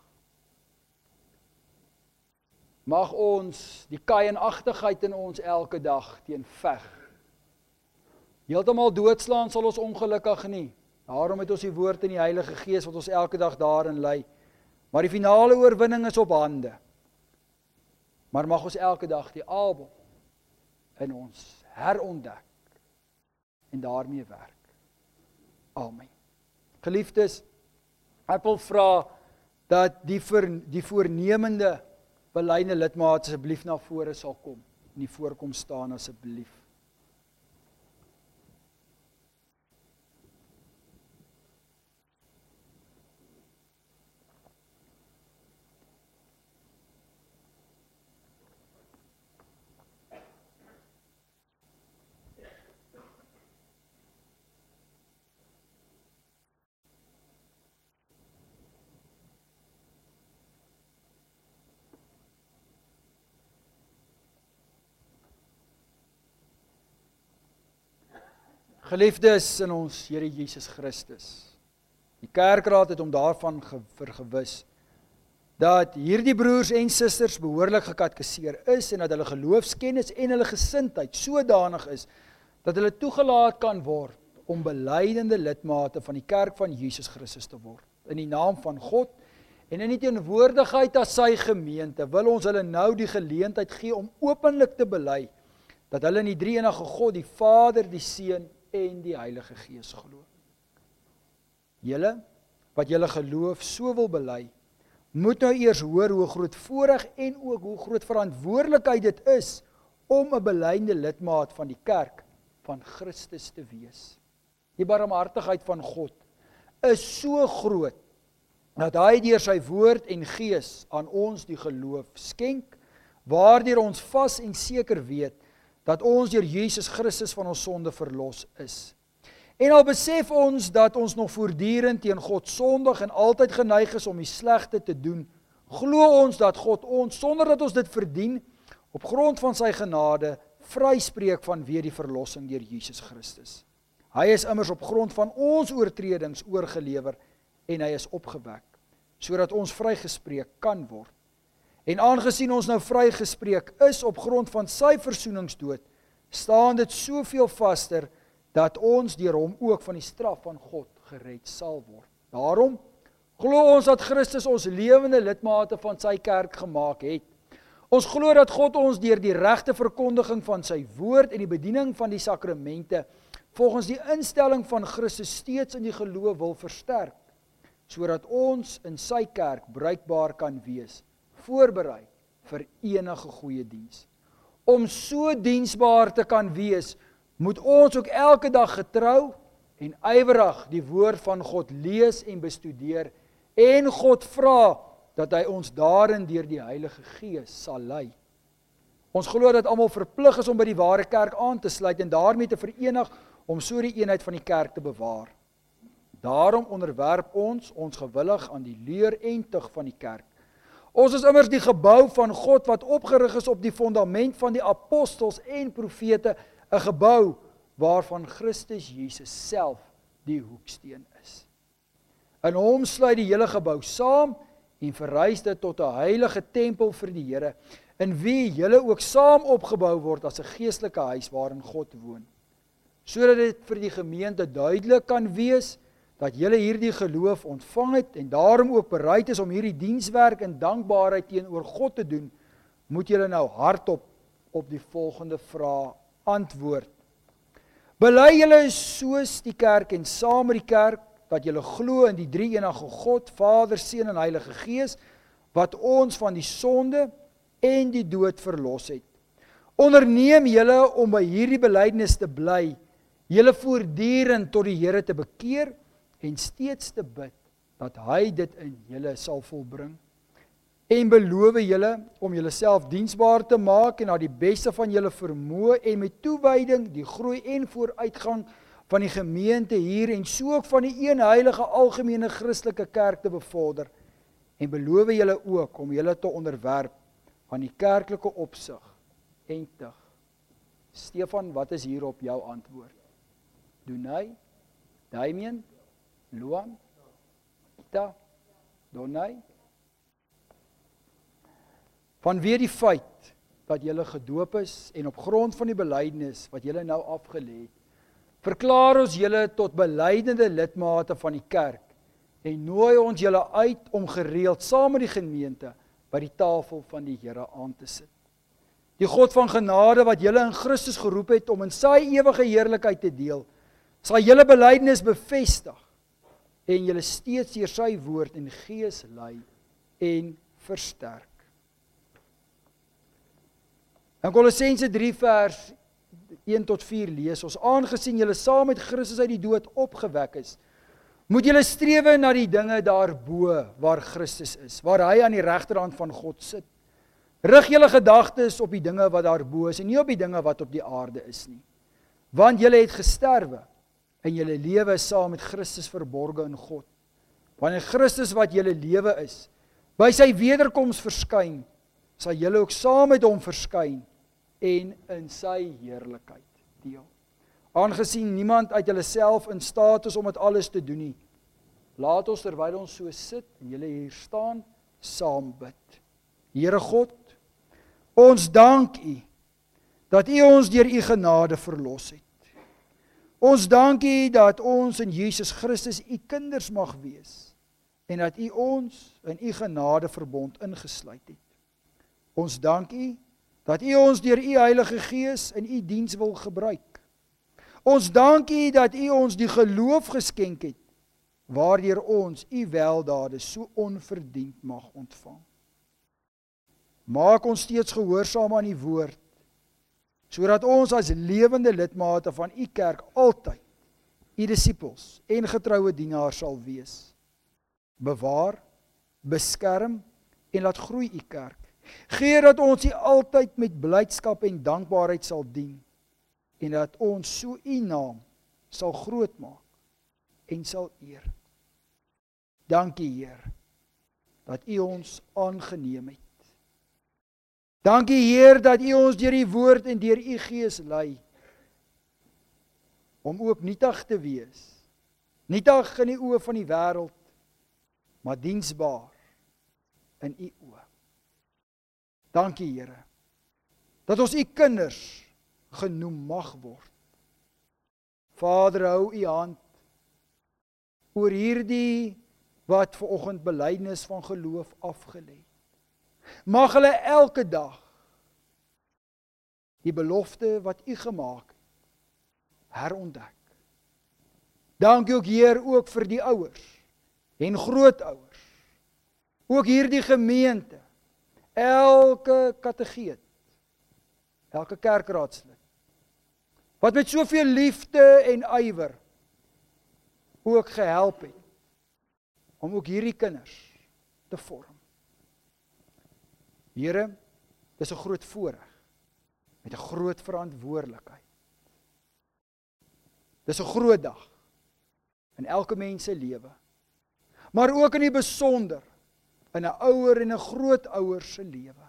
Mag ons die Kaïnagtigheid in ons elke dag teen veg. Heeltemal doodslaan sal ons ongelukkig nie. Daarom het ons die woord in die Heilige Gees wat ons elke dag daarin lei. Maar die finale oorwinning is op hande. Maar mag ons elke dag die Abel in ons herontdek en daarmee werk. Amen. Geliefdes, ek wil vra dat die, voor, die voornemende belyne lidmaat asseblief na vore sal kom. Nie voorkom staan asseblief. Geliefdes in ons Here Jesus Christus, die kerkraad het om daarvan ge, vergewis, dat hierdie broers en susters behoorlik gekatkeseer is, en dat hulle geloofskennis en hulle gesindheid sodanig is, dat hulle toegelaat kan word, om belydende lidmate van die kerk van Jesus Christus te word. In die naam van God, en in die teenwoordigheid as sy gemeente, wil ons hulle nou die geleentheid gee, om openlik te bely, dat hulle in die drie-enige God, die Vader, die Seun, en die Heilige Gees glo. Julle, wat julle geloof so wil bely, moet nou eers hoor hoe groot voorreg en ook hoe groot verantwoordelikheid dit is, om 'n belydende lidmaat van die kerk van Christus te wees. Die barmhartigheid van God is so groot, dat hy deur sy woord en gees aan ons die geloof skenk, waardeur ons vas en seker weet, dat ons deur Jesus Christus van ons sonde verlos is. En al besef ons dat ons nog voortdurend teen God sondig en altyd geneig is om die slegte te doen, glo ons dat God ons, sonder dat ons dit verdien, op grond van sy genade, vryspreek vanweë die verlossing deur Jesus Christus. Hy is immers op grond van ons oortredings oorgelewer en hy is opgewek, sodat ons vrygespreek kan word. En aangesien ons nou vrygespreek is op grond van sy versoeningsdood, staan dit soveel vaster, dat ons deur hom ook van die straf van God gered sal word. Daarom glo ons dat Christus ons lewende lidmate van sy kerk gemaak het. Ons glo dat God ons deur die regte verkondiging van sy woord en die bediening van die sakramente, volgens die instelling van Christus steeds in die geloof wil versterk. sodat ons in sy kerk bruikbaar kan wees, voorberei vir enige goeie diens. Om so diensbaar te kan wees, moet ons ook elke dag getrou en ywerig die woord van God lees en bestudeer en God vra dat hy ons daarin deur die Heilige Gees sal lei. Ons glo dat almal verplig is om by die ware kerk aan te sluit en daarmee te verenig om so die eenheid van die kerk te bewaar. Daarom onderwerp ons ons gewillig aan die leer en tug van die kerk. Ons is immers die gebou van God wat opgerig is op die fondament van die apostels en profete, 'n gebou waarvan Christus Jesus self die hoeksteen is. In hom sluit die hele gebou saam en verrys dit tot 'n heilige tempel vir die Here, in wie julle ook saam opgebou word as 'n geestelike huis waarin God woon. Sodat dit vir die gemeente duidelik kan wees dat julle hierdie geloof ontvang het en daarom ook bereid is om hierdie dienswerk in dankbaarheid teenoor God te doen, moet julle nou hardop op die volgende vraag antwoord. Bely julle soos die kerk en saam met die kerk dat julle glo in die drie-enige God, Vader, Seun en Heilige Gees, wat ons van die sonde en die dood verlos het. Onderneem julle om by hierdie belydenis te bly, julle voortdurend tot die Here te bekeer en steeds te bid dat hy dit in julle sal volbring. En beloof julle om julleself diensbaar te maak en na die beste van julle vermoë en met toewyding die groei en vooruitgang van die gemeente hier en so ook van die een heilige algemene Christelike kerk te bevorder. En beloof julle ook om julle te onderwerp aan die kerklike opsig en tug. Stefan, wat is hierop jou antwoord? Donay, Damien, Luan, Ita, Donay. Vanweë die feit dat julle gedoop is en op grond van die belydenis wat julle nou afgelê het, verklaar ons julle tot belydende lidmate van die kerk en nooi ons julle uit om gereeld saam met die gemeente by die tafel van die Here aan te sit. Die God van genade wat julle in Christus geroep het om in sy ewige heerlikheid te deel, sal julle belydenis bevestig en julle steeds deur sy woord en gees lei en versterk. In Kolossense drie vers een tot vier lees ons, aangesien julle saam met Christus uit die dood opgewek is, moet julle strewe na die dinge daarbo waar Christus is, waar hy aan die regterhand van God sit. Rig julle gedagtes op die dinge wat daarbo is en nie op die dinge wat op die aarde is nie. Want julle het gesterwe en julle lewe is saam met Christus verborge in God. Wanneer Christus wat julle lewe is, by sy wederkoms verskyn, sal julle ook saam met hom verskyn en in sy heerlikheid deel. Aangesien niemand uit julle self in staat is om dit alles te doen nie, laat ons terwyl ons so sit en julle hier staan, saam bid. Here God, ons dank U dat U ons deur U genade verlos het. Ons dank U dat ons in Jesus Christus U kinders mag wees en dat U ons in U genadeverbond ingesluit het. Ons dank U dat U ons deur U Heilige Gees in U diens wil gebruik. Ons dank U dat U ons die geloof geskenk het, waardeur ons U weldade so onverdiend mag ontvang. Maak ons steeds gehoorsaam aan U woord, sodat ons as lewende lidmate van U kerk altyd U disippels en getroue dienaars sal wees. Bewaar, beskerm en laat groei U kerk. Gee dat ons U altyd met blydskap en dankbaarheid sal dien en dat ons so U naam sal groot maak en sal eer. Dankie Heer dat U ons aangeneem het. Dankie Heer dat U ons deur U woord en deur U Gees lei om ook nietig te wees. Nietig in die oë van die wêreld, maar diensbaar in U oë. Dankie Here dat ons U kinders genoem mag word. Vader, hou U hand oor hierdie wat vanoggend belydenis van geloof afgelê. Mag hulle elke dag die belofte wat U gemaak het, herontdek. Dankie ook Heer ook vir die ouers en grootouers, ook hierdie gemeente, elke kategeet, elke kerkraadslid, wat met soveel liefde en ywer ook gehelp het, om ook hierdie kinders te vorm. Here, dis 'n groot voorreg, met 'n groot verantwoordelikheid. Dis 'n groot dag, in elke mens se lewe, maar ook in die besonder, in 'n ouer en 'n grootouer se lewe.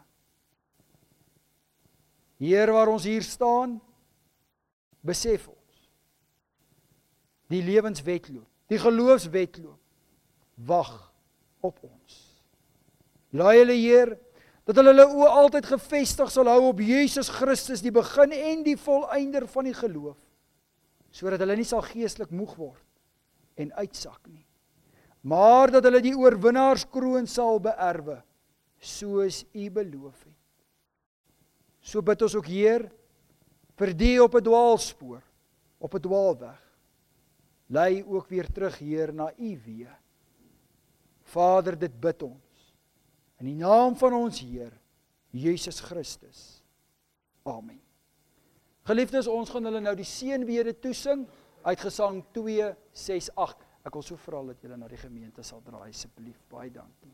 Hier waar ons hier staan, besef ons, die lewenswetloop, die geloofswetloop, wag op ons. Laai hulle, Heer, dat hulle hulle oë altyd gefestig sal hou op Jesus Christus, die begin en die volëinder van die geloof, sodat hulle nie sal geestelik moeg word en uitsak nie, maar dat hulle die oorwinnaarskroon sal beerwe, soos U beloof het. So bid ons ook, Heer, vir die op 'n dwaalspoor, op 'n dwaalweg, lei ook weer terug, Heer, na U weë. Vader, dit bid ons, in die naam van ons Heer, Jesus Christus. Amen. Geliefdes, ons gaan hulle nou die seënbede toesing, uit Gesang twee ses agt. Ek wil so vra dat julle na die gemeente sal draai, asseblief. Baie dankie.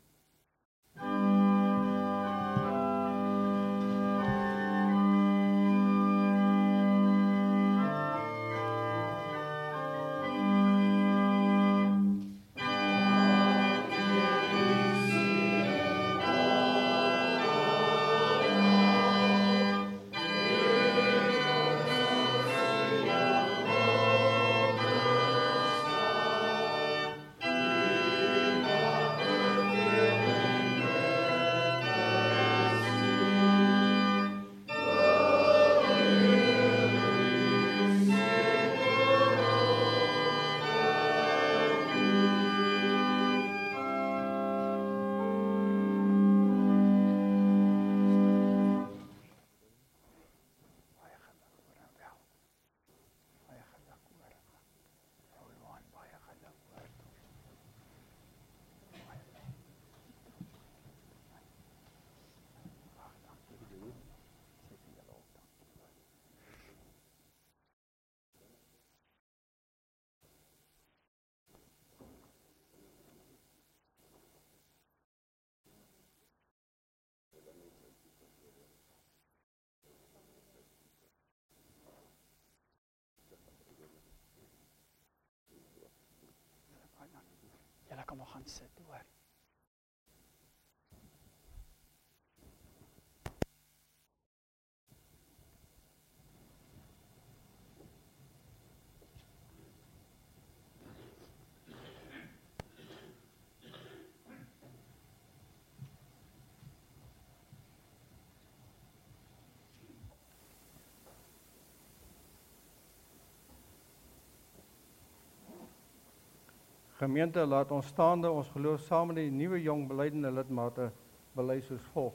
Julle kan maar gaan sit, hoor. Gemeente, laat ons staande ons geloof saam met die nuwe jong belydende lidmate bely soos volg.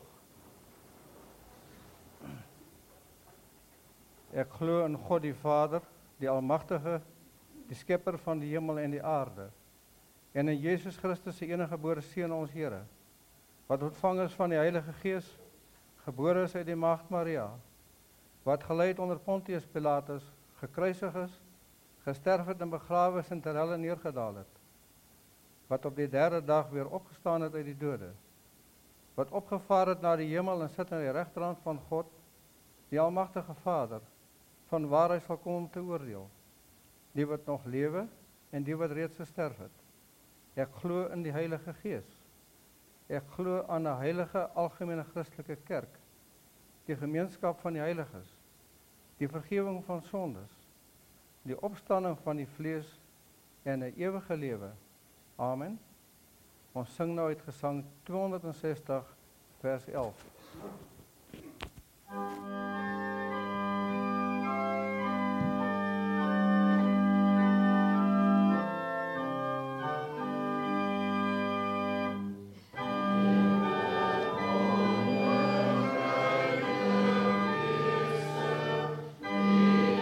Ek glo in God die Vader, die Almagtige, die Skepper van die hemel en die aarde, en in Jesus Christus se enige gebore Seun ons Here, wat ontvang is van die Heilige Gees, gebore is uit die Maagd Maria, wat gelei het onder Pontius Pilatus, gekruisig is, gesterf het en begrawe is en ter helle neergedaal het, wat op die derde dag weer opgestaan het uit die dode, wat opgevaar het na die hemel en sit aan die regterhand van God, die Almagtige Vader, van waar hy sal kom om te oordeel, die wat nog lewe en die wat reeds gesterf het. Ek glo in die Heilige Gees. Ek glo aan 'n heilige algemene Christelike kerk, die gemeenskap van die heiliges, die vergifnis van sondes, die opstanding van die vlees en 'n ewige lewe. Amen. Ons sing nou uit Gesang tweehonderdsestig vers elf.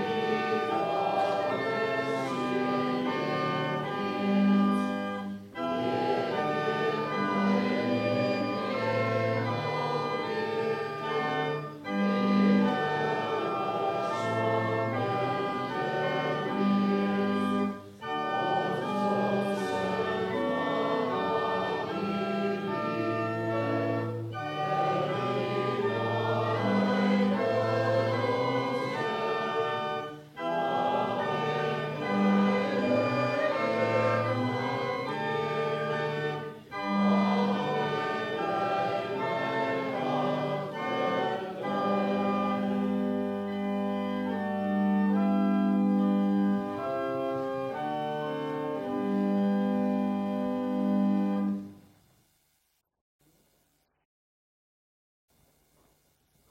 Amen.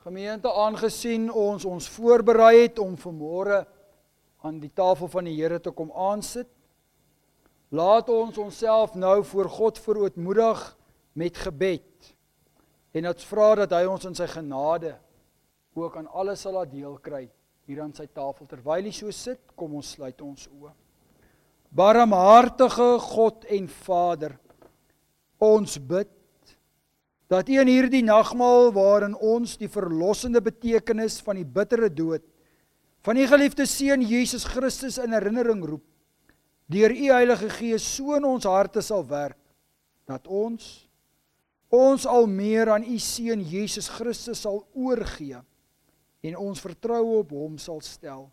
Gemeente, aangesien ons ons voorberei het om vanmôre aan die tafel van die Here te kom aansit, laat ons onsself nou voor God verootmoedig met gebed en dat vra dat hy ons in sy genade ook aan alles sal laat deel kry hier aan sy tafel. Terwyl hy so sit, kom ons sluit ons oë. Barmhartige God en Vader, ons bid dat U in hierdie nagmaal waarin ons die verlossende betekenis van die bittere dood van U geliefde Seun Jesus Christus in herinnering roep, deur U Heilige Gees so in ons harte sal werk, dat ons, ons al meer aan U Seun Jesus Christus sal oorgee en ons vertroue op Hom sal stel.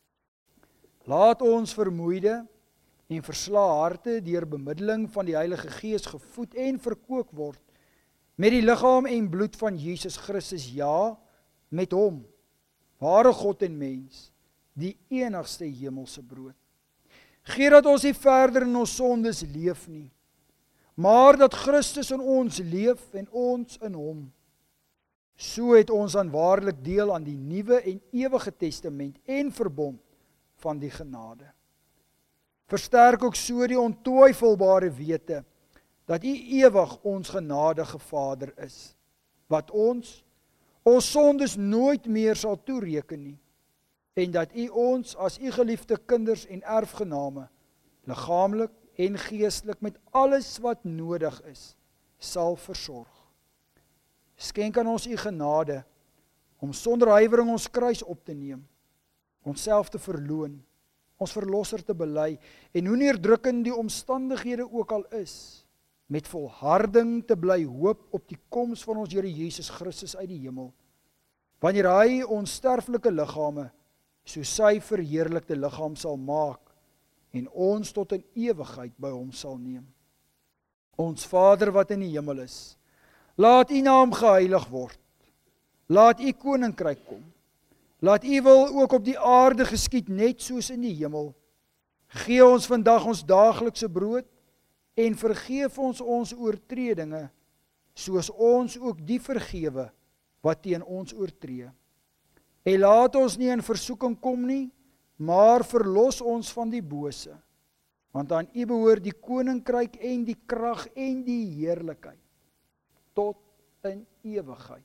Laat ons vermoeide en verslae harte deur bemiddeling van die Heilige Gees gevoed en verkoop word met die liggaam en bloed van Jesus Christus, ja, met Hom, ware God en mens, die enigste hemelse brood. Gee dat ons nie verder in ons sondes leef nie, maar dat Christus in ons leef en ons in Hom. So het ons dan waarlik deel aan die nuwe en ewige testament en verbond van die genade. Versterk ook so die ontwyfelbare wete, dat U ewig ons genadige Vader is, wat ons, ons sondes nooit meer sal toereken nie, en dat U ons as U geliefde kinders en erfgename, liggaamlik en geestelik met alles wat nodig is, sal versorg. Skenk aan ons U genade, om sonder huiwering ons kruis op te neem, onsself te verloon, ons verlosser te bely, en hoe neerdrukkend die omstandighede ook al is, met volharding te bly hoop op die koms van ons Here Jesus Christus uit die hemel, wanneer hy ons sterflike liggame, so sy verheerlikte liggaam sal maak, en ons tot in ewigheid by hom sal neem. Ons Vader wat in die hemel is, laat U naam geheilig word, laat U koninkryk kom, laat U wil ook op die aarde geskied net soos in die hemel. Gee ons vandag ons daaglikse brood, en vergeef ons ons oortredinge, soos ons ook die vergewe, wat teen ons oortree. En laat ons nie in versoeking kom nie, maar verlos ons van die bose, want aan U behoort die koninkryk en die krag en die heerlikheid, tot in ewigheid.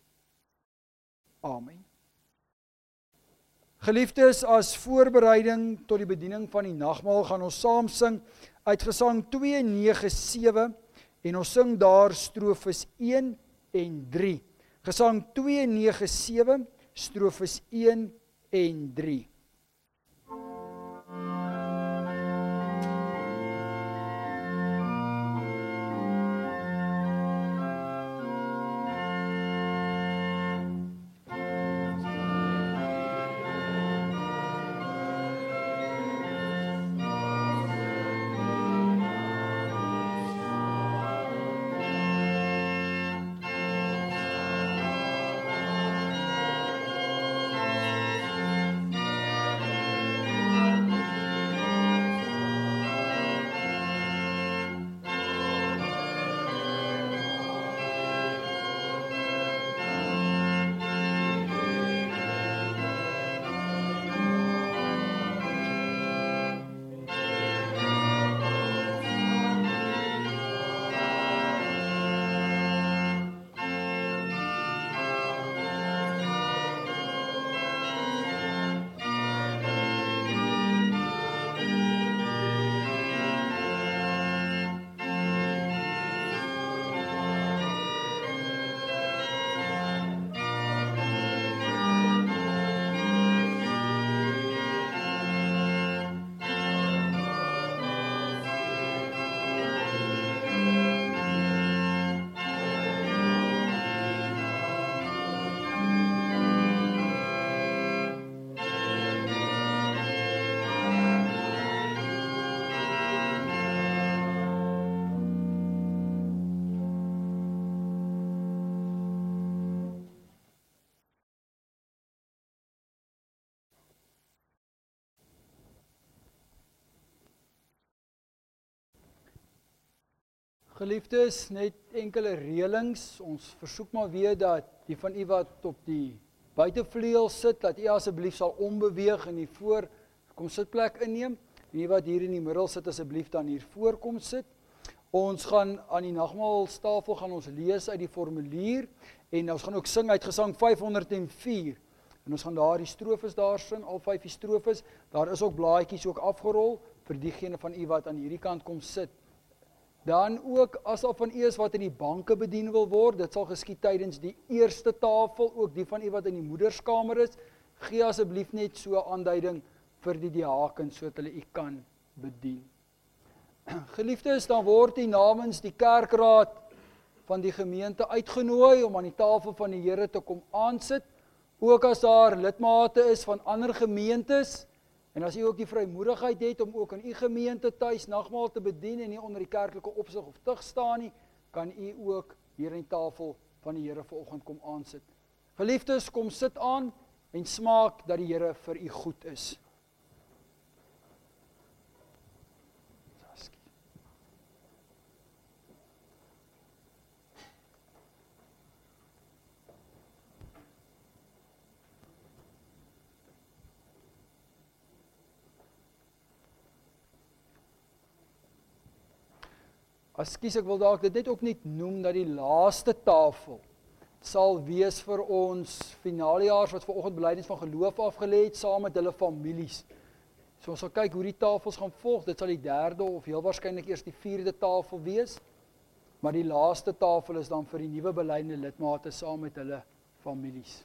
Amen. Geliefdes, as voorbereiding tot die bediening van die nagmaal gaan ons saam sing uit Gesang twee nege sewe en ons sing daar strofes een en drie. Gesang twee nege sewe, strofes een en drie. Amen. Geliefdes, net enkele reëlings. Ons versoek maar weer dat die van u wat op die buitevleuel sit, dat u asseblief sal ombeweeg en die voor kom sitplek inneem. En die wat hier in die middel sit, asseblief dan hier voor kom sit. Ons gaan aan die nagmaaltafel gaan ons lees uit die formulier en ons gaan ook sing uit Gesang vyf honderd en vier. En ons gaan daar die strofes daar sing, al vyf die strofes. Daar is ook blaadjies ook afgerol vir diegene van u wat aan hierdie kant kom sit. Dan ook as al van u is wat in die banke bedien wil word, dit sal geskied tydens die eerste tafel, ook die van u wat in die moederskamer is, gee asseblief net so 'n aanduiding vir die diaken sodat hulle u kan bedien. Geliefdes, dan word u namens die kerkraad van die gemeente uitgenooi om aan die tafel van die Here te kom aansit, ook as daar lidmate is van ander gemeentes. En as u ook die vrymoedigheid het om ook in u gemeente tuis nagmaal te bedien en nie onder die kerklike opsig of tug staan nie, kan u ook hier aan die tafel van die Here vanoggend kom aansit. Geliefdes, kom sit aan en smaak dat die Here vir u goed is. Ekskuus, ek wil dalk dit net ook net noem dat die laaste tafel sal wees vir ons finalejaars wat vanoggend belydenis van geloof afgelê het saam met hulle families. So ons sal kyk hoe die tafels gaan volg. Dit sal die derde of heel waarskynlik eers die vierde tafel wees. Maar die laaste tafel is dan vir die nuwe belydende lidmate saam met hulle families.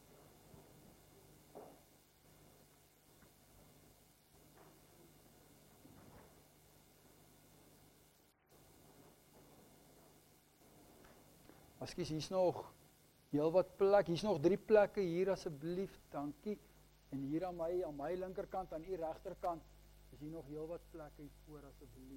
Ekskuus, hier's nog heel wat plek. Hier's nog drie plekke hier asseblief. Dankie. En hier aan my aan my linkerkant, aan u regterkant, is hier nog heel wat plekke hier voor asseblief.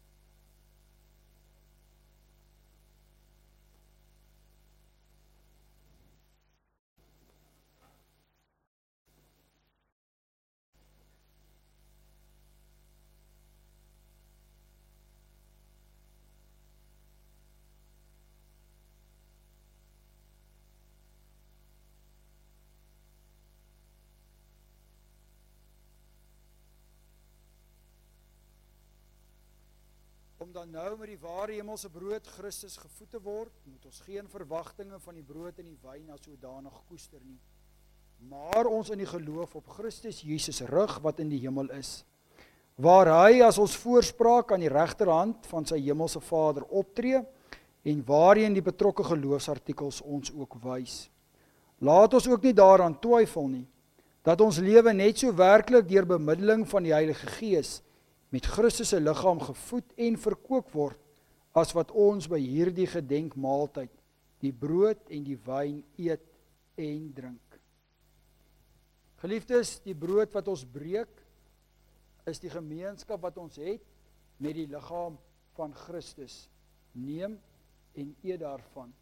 Om dan nou met die ware hemelse brood Christus gevoed te word, moet ons geen verwagtinge van die brood en die wyn as sodanig koester nie. Maar ons in die geloof op Christus Jesus rig wat in die hemel is, waar hy as ons voorspraak aan die regterhand van sy hemelse Vader optree en waarheen die betrokke geloofsartikels ons ook wys. Laat ons ook nie daaraan twyfel nie, dat ons lewe net so werklik deur bemiddeling van die Heilige Gees met Christus se liggaam gevoed en verkoop word, as wat ons by hierdie gedenkmaaltyd die brood en die wyn eet en drink. Geliefdes, die brood wat ons breek, is die gemeenskap wat ons het met die liggaam van Christus. Neem en eet daarvan.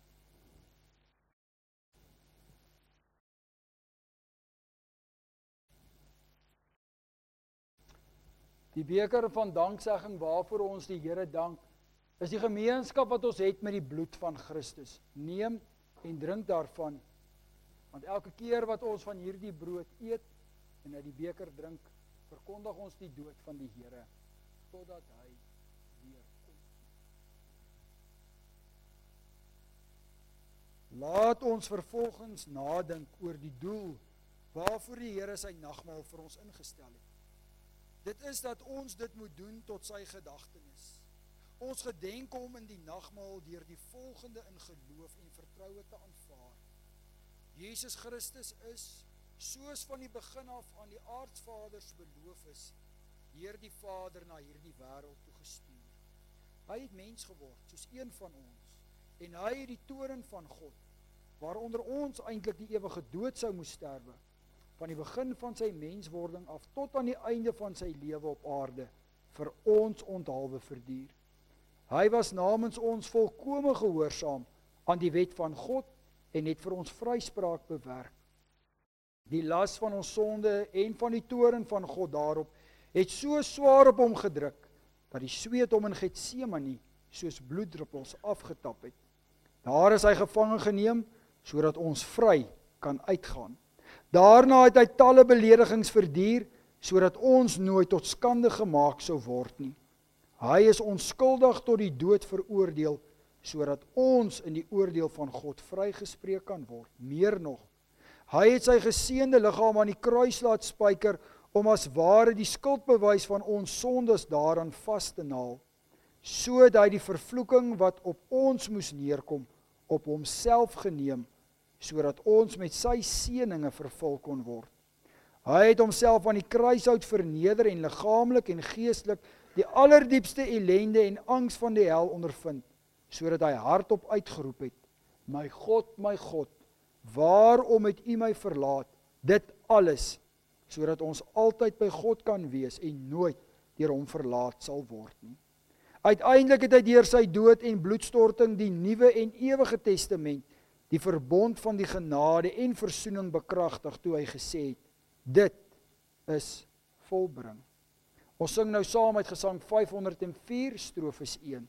Die beker van danksegging waarvoor ons die Here dank, is die gemeenskap wat ons het met die bloed van Christus. Neem en drink daarvan, want elke keer wat ons van hierdie brood eet en uit die beker drink, verkondig ons die dood van die Here, totdat hy weer kom. Laat ons vervolgens nadink oor die doel waarvoor die Here sy nagmaal vir ons ingestel het. Dit is dat ons dit moet doen tot sy gedagtenis. Ons gedenk hom in die nagmaal deur die volgende in geloof en vertroue te aanvaar. Jesus Christus is, soos van die begin af aan die aartsvaders beloof is, deur die Vader na hierdie wêreld toe gestuur. Hy het mens geword, soos een van ons, en hy het die toorn van God, waaronder ons eintlik die ewige dood sou moes sterwe, van die begin van sy menswording af tot aan die einde van sy lewe op aarde, vir ons onthalwe verduur. Hy was namens ons volkome gehoorsaam aan die wet van God en het vir ons vryspraak bewerk. Die las van ons sonde en van die toorn van God daarop het so swaar op hom gedruk, dat die sweet hom in Getsemane soos bloeddruppels afgetap het. Daar is hy gevange geneem, sodat ons vry kan uitgaan. Daarna het hy talle beledigings verduur, sodat ons nooit tot skande gemaak sou word nie. Hy is onskuldig tot die dood veroordeel, sodat ons in die oordeel van God vrygespreek kan word. Meer nog, hy het sy geseënde liggaam aan die kruis laat spyker, om as ware die skuldbewys van ons sondes daaraan vas te naal, sodat hy die vervloeking wat op ons moes neerkom, op homself geneem, sodat ons met sy seëninge vervul kon word. Hy het homself aan die kruishout verneder en liggaamlik en geestelik die allerdiepste ellende en angs van die hel ondervind, sodat hy hardop uitgeroep het, my God, my God, waarom het U my verlaat? Dit alles, sodat ons altyd by God kan wees en nooit deur hom verlaat sal word nie. Uiteindelik het hy deur sy dood en bloedstorting die nuwe en ewige testament, die verbond van die genade en versoening bekragtig toe hy gesê het, dit is volbring. Ons sing nou saam uit Gesang vyfhonderd en vier, strofes een.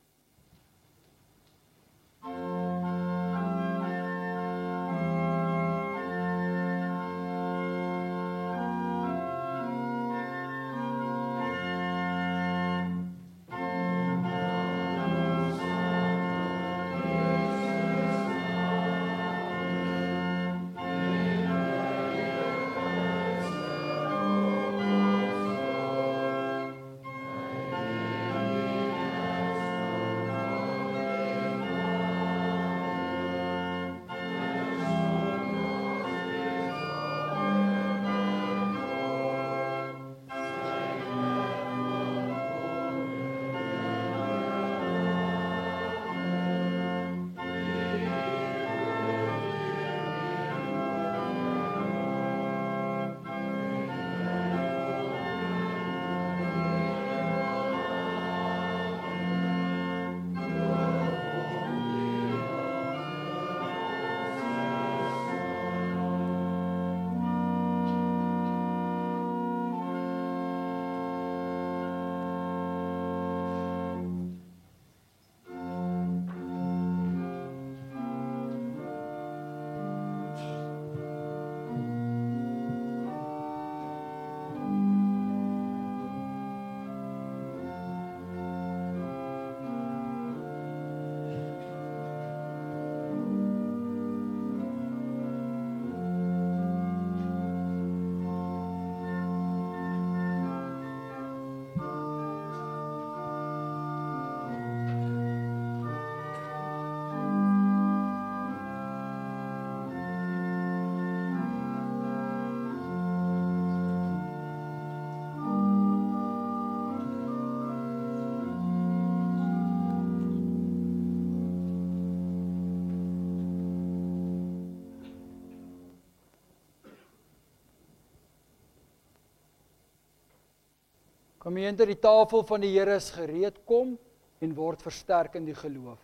Gemeente, die tafel van die Here is gereed, kom en word versterk in die geloof.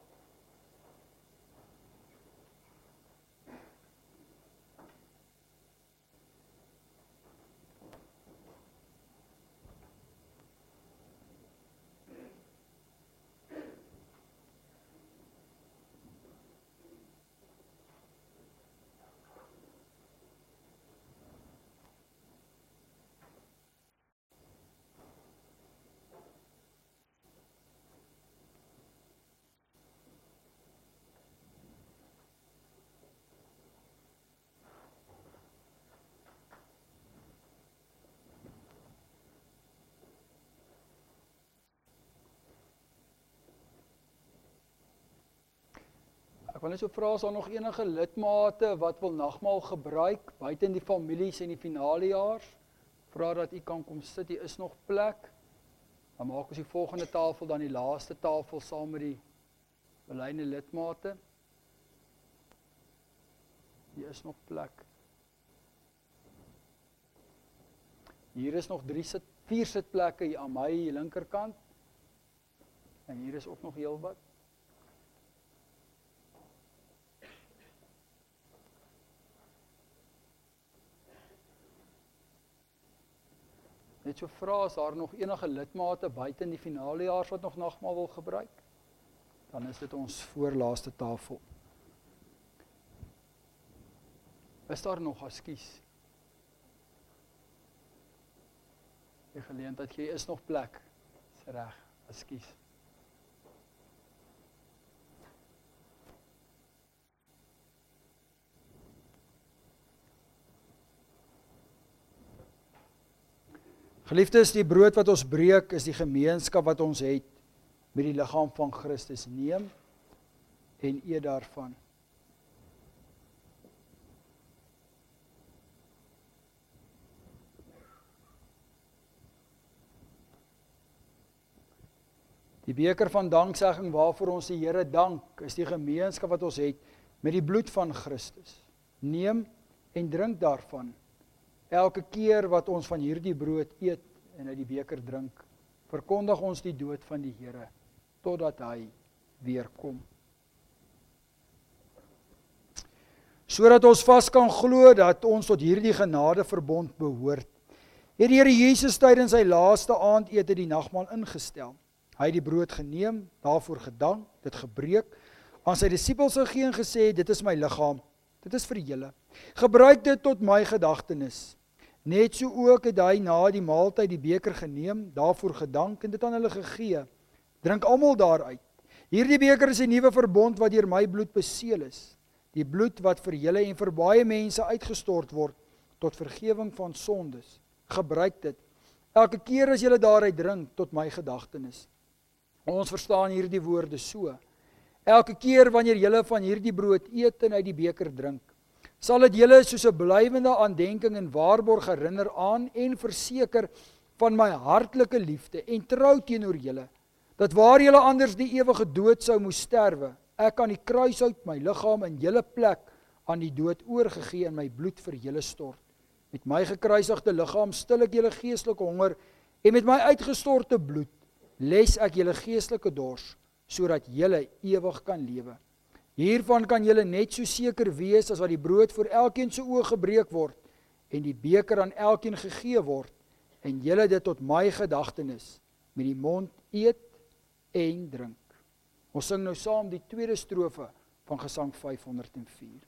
Ek wil net so vra, is daar nog enige lidmate wat wil nagmaal gebruik, buite in die families en die finalejaars? Vra dat u kan kom sit, hier is nog plek. Dan maak ons die volgende tafel, dan die laaste tafel, saam met die belyne lidmate. Hier is nog plek. Hier is nog drie sit, vier sitplekke hier aan my linkerkant. En hier is ook nog heel wat. Net so vra, is daar nog enige lidmate buite in die finalejaars wat nog nagmaal wil gebruik? Dan is dit ons voorlaaste tafel. Is daar nog, ekskuus? Die geleentheid gee, is nog plek. Dis reg, ekskuus. Geliefdes, die brood wat ons breek is die gemeenskap wat ons het met die liggaam van Christus. Neem en eet daarvan. Die beker van danksegging waarvoor ons die Here dank, is die gemeenskap wat ons het met die bloed van Christus. Neem en drink daarvan. Elke keer wat ons van hierdie brood eet en uit die beker drink, verkondig ons die dood van die Here, totdat hy weer kom. Sodat ons vas kan glo dat ons tot hierdie genadeverbond behoort, het die Here Jesus tydens sy laaste aandete die nagmaal ingestel. Hy het die brood geneem, daarvoor gedank, dit gebreek, aan sy disippels gegee en gesê, dit is my liggaam, dit is vir julle. Gebruik dit tot my gedagtenis. Net so ook het hy na die maaltyd die beker geneem, daarvoor gedank en dit aan hulle gegee. Drink almal daaruit. Hierdie beker is 'n nuwe verbond wat deur my bloed beseël is. Die bloed wat vir julle en vir baie mense uitgestort word tot vergifnis van sondes. Gebruik dit elke keer as julle daaruit drink tot my gedagtenis. Ons verstaan hierdie woorde so. Elke keer wanneer julle van hierdie brood eet en uit die beker drink, sal dit julle soos 'n blywende aandenking en waarborg herinner aan en verseker van my hartlike liefde en trou teenoor julle, dat waar julle anders die ewige dood sou moes sterwe, ek aan die kruishout my liggaam in julle plek aan die dood oorgegee en my bloed vir julle stort. Met my gekruisigde liggaam stil ek julle geestelike honger en met my uitgestorte bloed les ek julle geestelike dors, sodat julle ewig kan lewe. Hiervan kan julle net so seker wees as wat die brood voor elkeen se oë gebreek word en die beker aan elkeen gegee word en julle dit tot my gedagtenis met die mond eet en drink. Ons sing nou saam die tweede strofe van Gesang vyfhonderd en vier.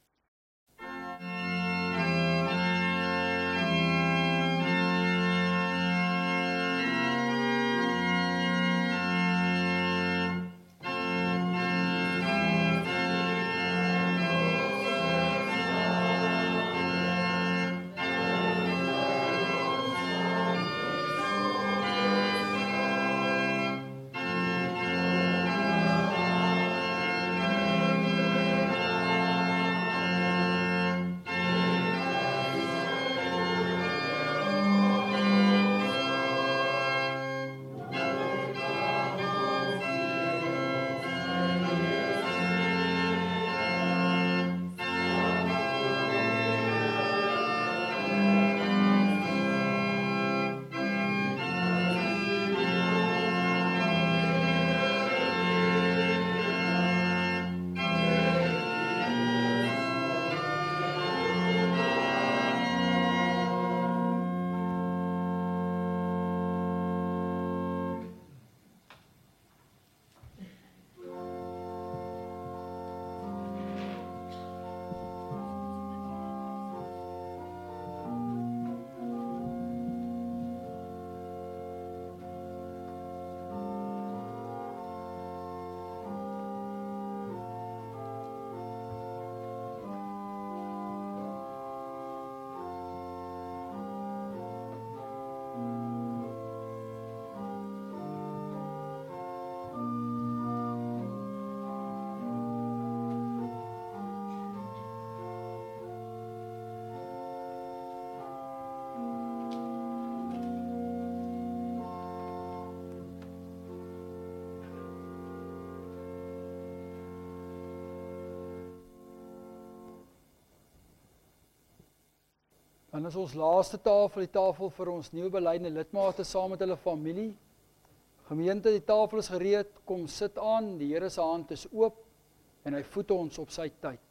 Dan is ons laaste tafel, die tafel vir ons nuwe belydenis lidmate saam met hulle familie. Gemeente, die tafel is gereed, kom sit aan, die Here se hand is oop en hy voed ons op sy tyd.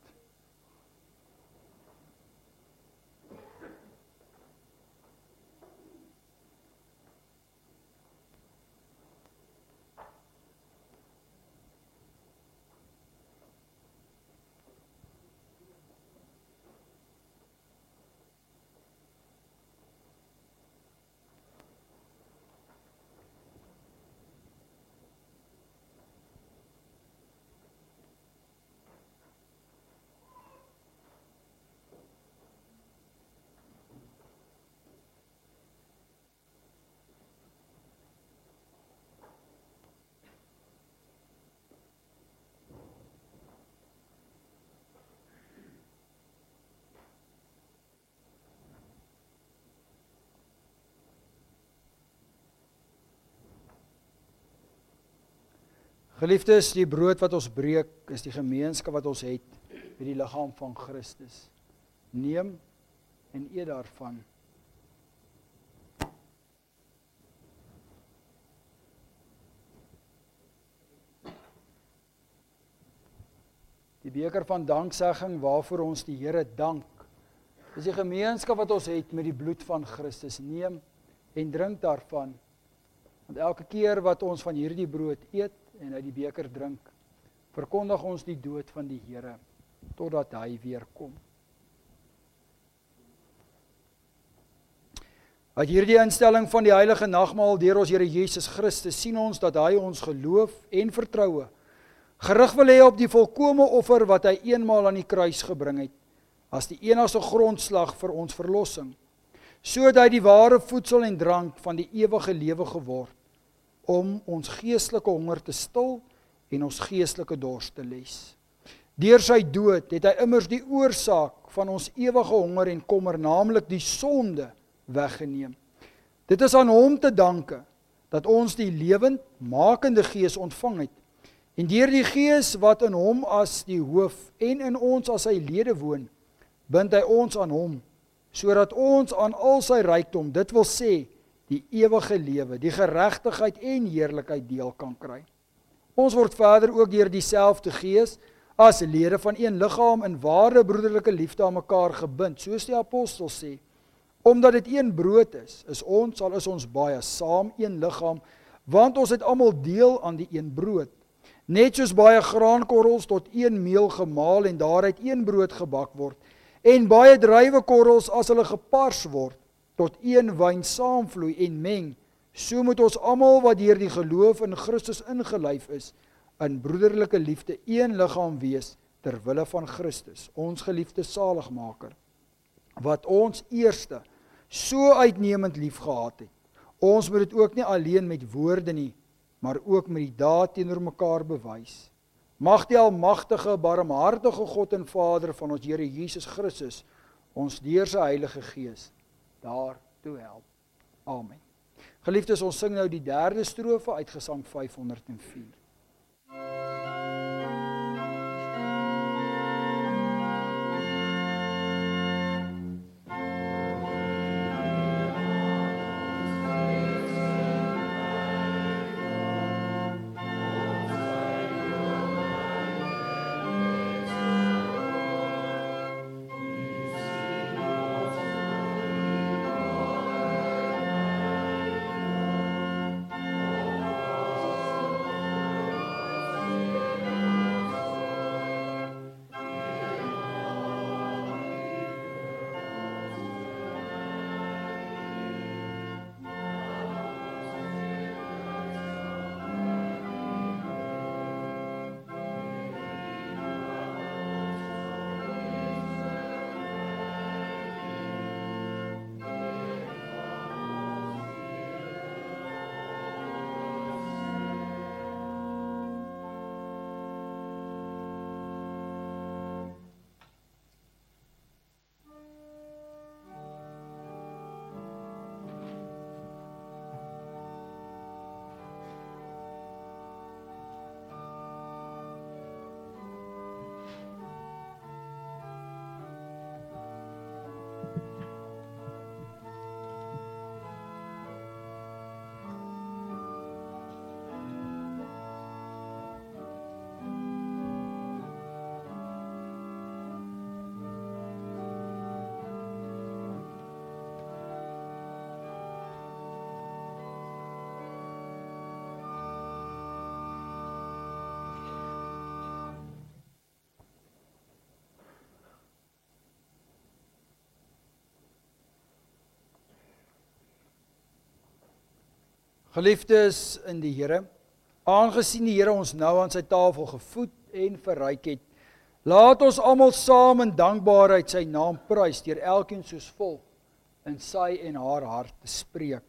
Geliefdes, die brood wat ons breek, is die gemeenskap wat ons het met die liggaam van Christus. Neem en eet daarvan. Die beker van danksegging waarvoor ons die Here dank, is die gemeenskap wat ons het met die bloed van Christus. Neem en drink daarvan. Want elke keer wat ons van hierdie brood eet en uit die beker drink, verkondig ons die dood van die Here, totdat hy weer kom. Uit hierdie instelling van die heilige nagmaal deur ons Here Jesus Christus sien ons dat hy ons geloof en vertroue gerig wil hê op die volkome offer wat hy eenmaal aan die kruis gebring het, as die enigste grondslag vir ons verlossing, sodat hy die ware voedsel en drank van die ewige lewe geword, om ons geestelike honger te stil en ons geestelike dors te les. Deur sy dood het hy immers die oorsaak van ons ewige honger en kommer, naamlik die sonde, weggeneem. Dit is aan hom te danke dat ons die lewend makende Gees ontvang het, en deur die Gees wat in hom as die hoof en in ons as sy lede woon, bind hy ons aan hom, sodat ons aan al sy rykdom, dit wil sê, die ewige lewe, die geregtigheid en heerlikheid deel kan kry. Ons word verder ook deur dieselfde Gees as lede van een liggaam in ware broederlike liefde aan mekaar gebind, soos die apostel sê, omdat dit een brood is, is ons, al is ons baie, saam een liggaam, want ons het almal deel aan die een brood. Net soos baie graankorrels tot een meel gemaal en daaruit een brood gebak word, en baie druiwekorrels as hulle gepars word, tot een wyn saamvloei en meng, so moet ons almal wat deur die geloof in Christus ingelyf is, in broederlike liefde een liggaam wees, ter wille van Christus, ons geliefde saligmaker, wat ons eerste so uitnemend lief gehad het. Ons moet dit ook nie alleen met woorde nie, maar ook met die daad teenoor mekaar bewys. Mag die almagtige, barmhartige God en Vader van ons Here Jesus Christus ons deur sy Heilige Gees daartoe help. Amen. Geliefdes, ons sing nou die derde strofe uit Gesang vyfhonderd en vier. Geliefdes in die Here, aangesien die Here ons nou aan sy tafel gevoed en verryk het, laat ons almal saam in dankbaarheid sy naam prys, deur elkeen soos volg in sy en haar hart te spreek.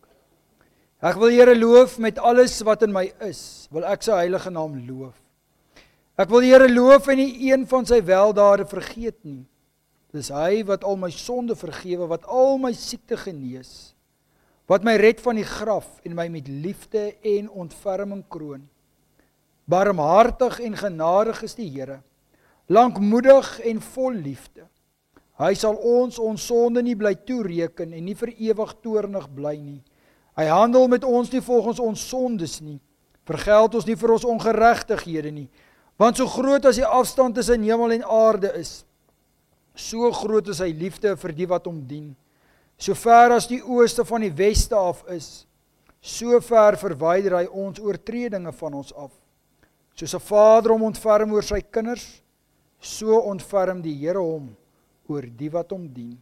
Ek wil die Here loof met alles wat in my is, wil ek sy heilige naam loof. Ek wil die Here loof en nie een van sy weldade vergeet nie. Dis hy wat al my sonde vergewe, wat al my siekte genees, wat my red van die graf en my met liefde en ontferming kroon. Barmhartig en genadig is die Here, lankmoedig en vol liefde. Hy sal ons ons sonde nie bly toereken en nie vir ewig toornig bly nie. Hy handel met ons nie volgens ons sondes nie, vergeld ons nie vir ons ongeregtighede nie, want so groot as die afstand tussen hemel en aarde is, so groot is sy liefde vir die wat hom dien. So ver as die ooste van die weste af is, so ver verwyder hy ons oortredinge van ons af. Soos 'n vader hom ontferm oor sy kinders, so ontferm die Here hom oor die wat hom dien.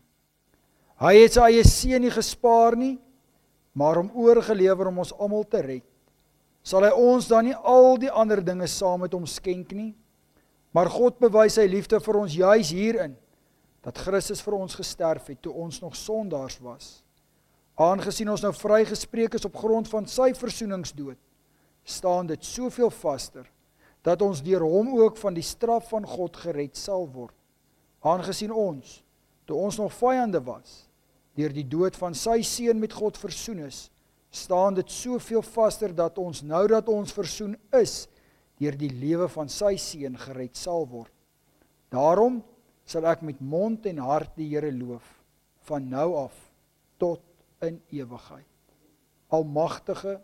Hy het sy eie seun nie gespaar nie, maar hom oorgelewer om ons almal te red. Sal hy ons dan nie al die ander dinge saam met hom skenk nie? Maar God bewys sy liefde vir ons juis hierin, dat Christus vir ons gesterf het, toe ons nog sondaars was. Aangesien ons nou vrygespreek is op grond van sy versoeningsdood, staan dit soveel vaster, dat ons deur hom ook van die straf van God gered sal word. Aangesien ons, toe ons nog vyande was, deur die dood van sy seun met God versoen is, staan dit soveel vaster, dat ons nou dat ons versoen is, deur die lewe van sy seun gered sal word. Daarom sal ek met mond en hart die Here loof, van nou af tot in ewigheid. Almagtige,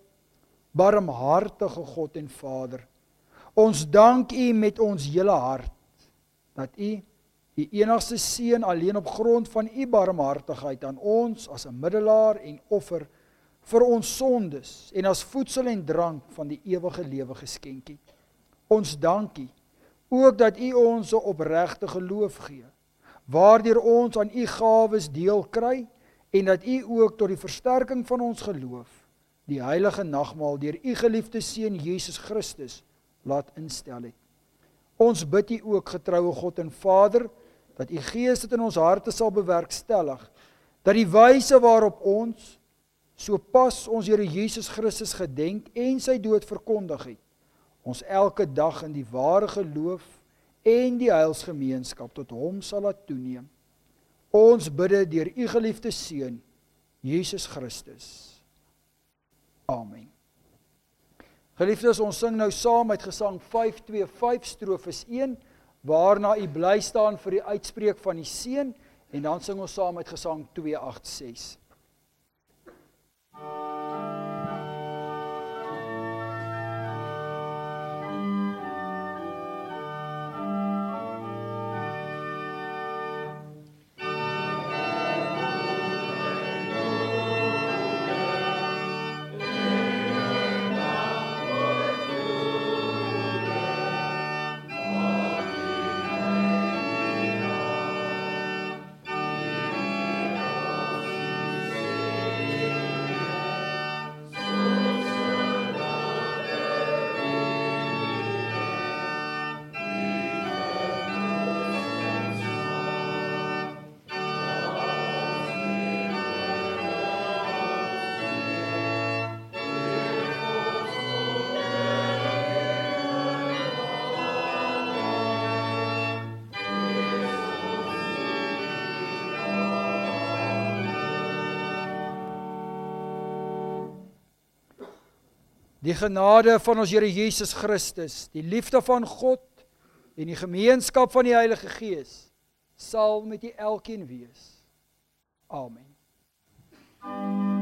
barmhartige God en Vader, ons dank U met ons hele hart, dat U, U enigste seun alleen op grond van U barmhartigheid aan ons as 'n middelaar en offer vir ons sondes en as voedsel en drank van die ewige lewe geskenk het. Ons dank U ook dat U ons 'n opregte geloof gee, waardeur ons aan U gawes deel kry en dat U ook tot die versterking van ons geloof die heilige nagmaal deur U geliefde seun Jesus Christus laat instel het. Ons bid U ook, getroue God en Vader, dat U Gees dit in ons harte sal bewerkstellig, dat die wyse waarop ons, so pas ons Here Jesus Christus gedenk en sy dood verkondig het, ons elke dag in die ware geloof en die heilsgemeenskap tot hom sal laat toeneem. Ons bidde deur U geliefde seun, Jesus Christus. Amen. Geliefdes, ons sing nou saam uit Gesang vyf twee vyf strofes een, waarna U bly staan vir die uitspreek van die seën, en dan sing ons saam uit Gesang twee agt ses. Die genade van ons Here Jesus Christus, die liefde van God en die gemeenskap van die Heilige Gees sal met u elkeen wees. Amen.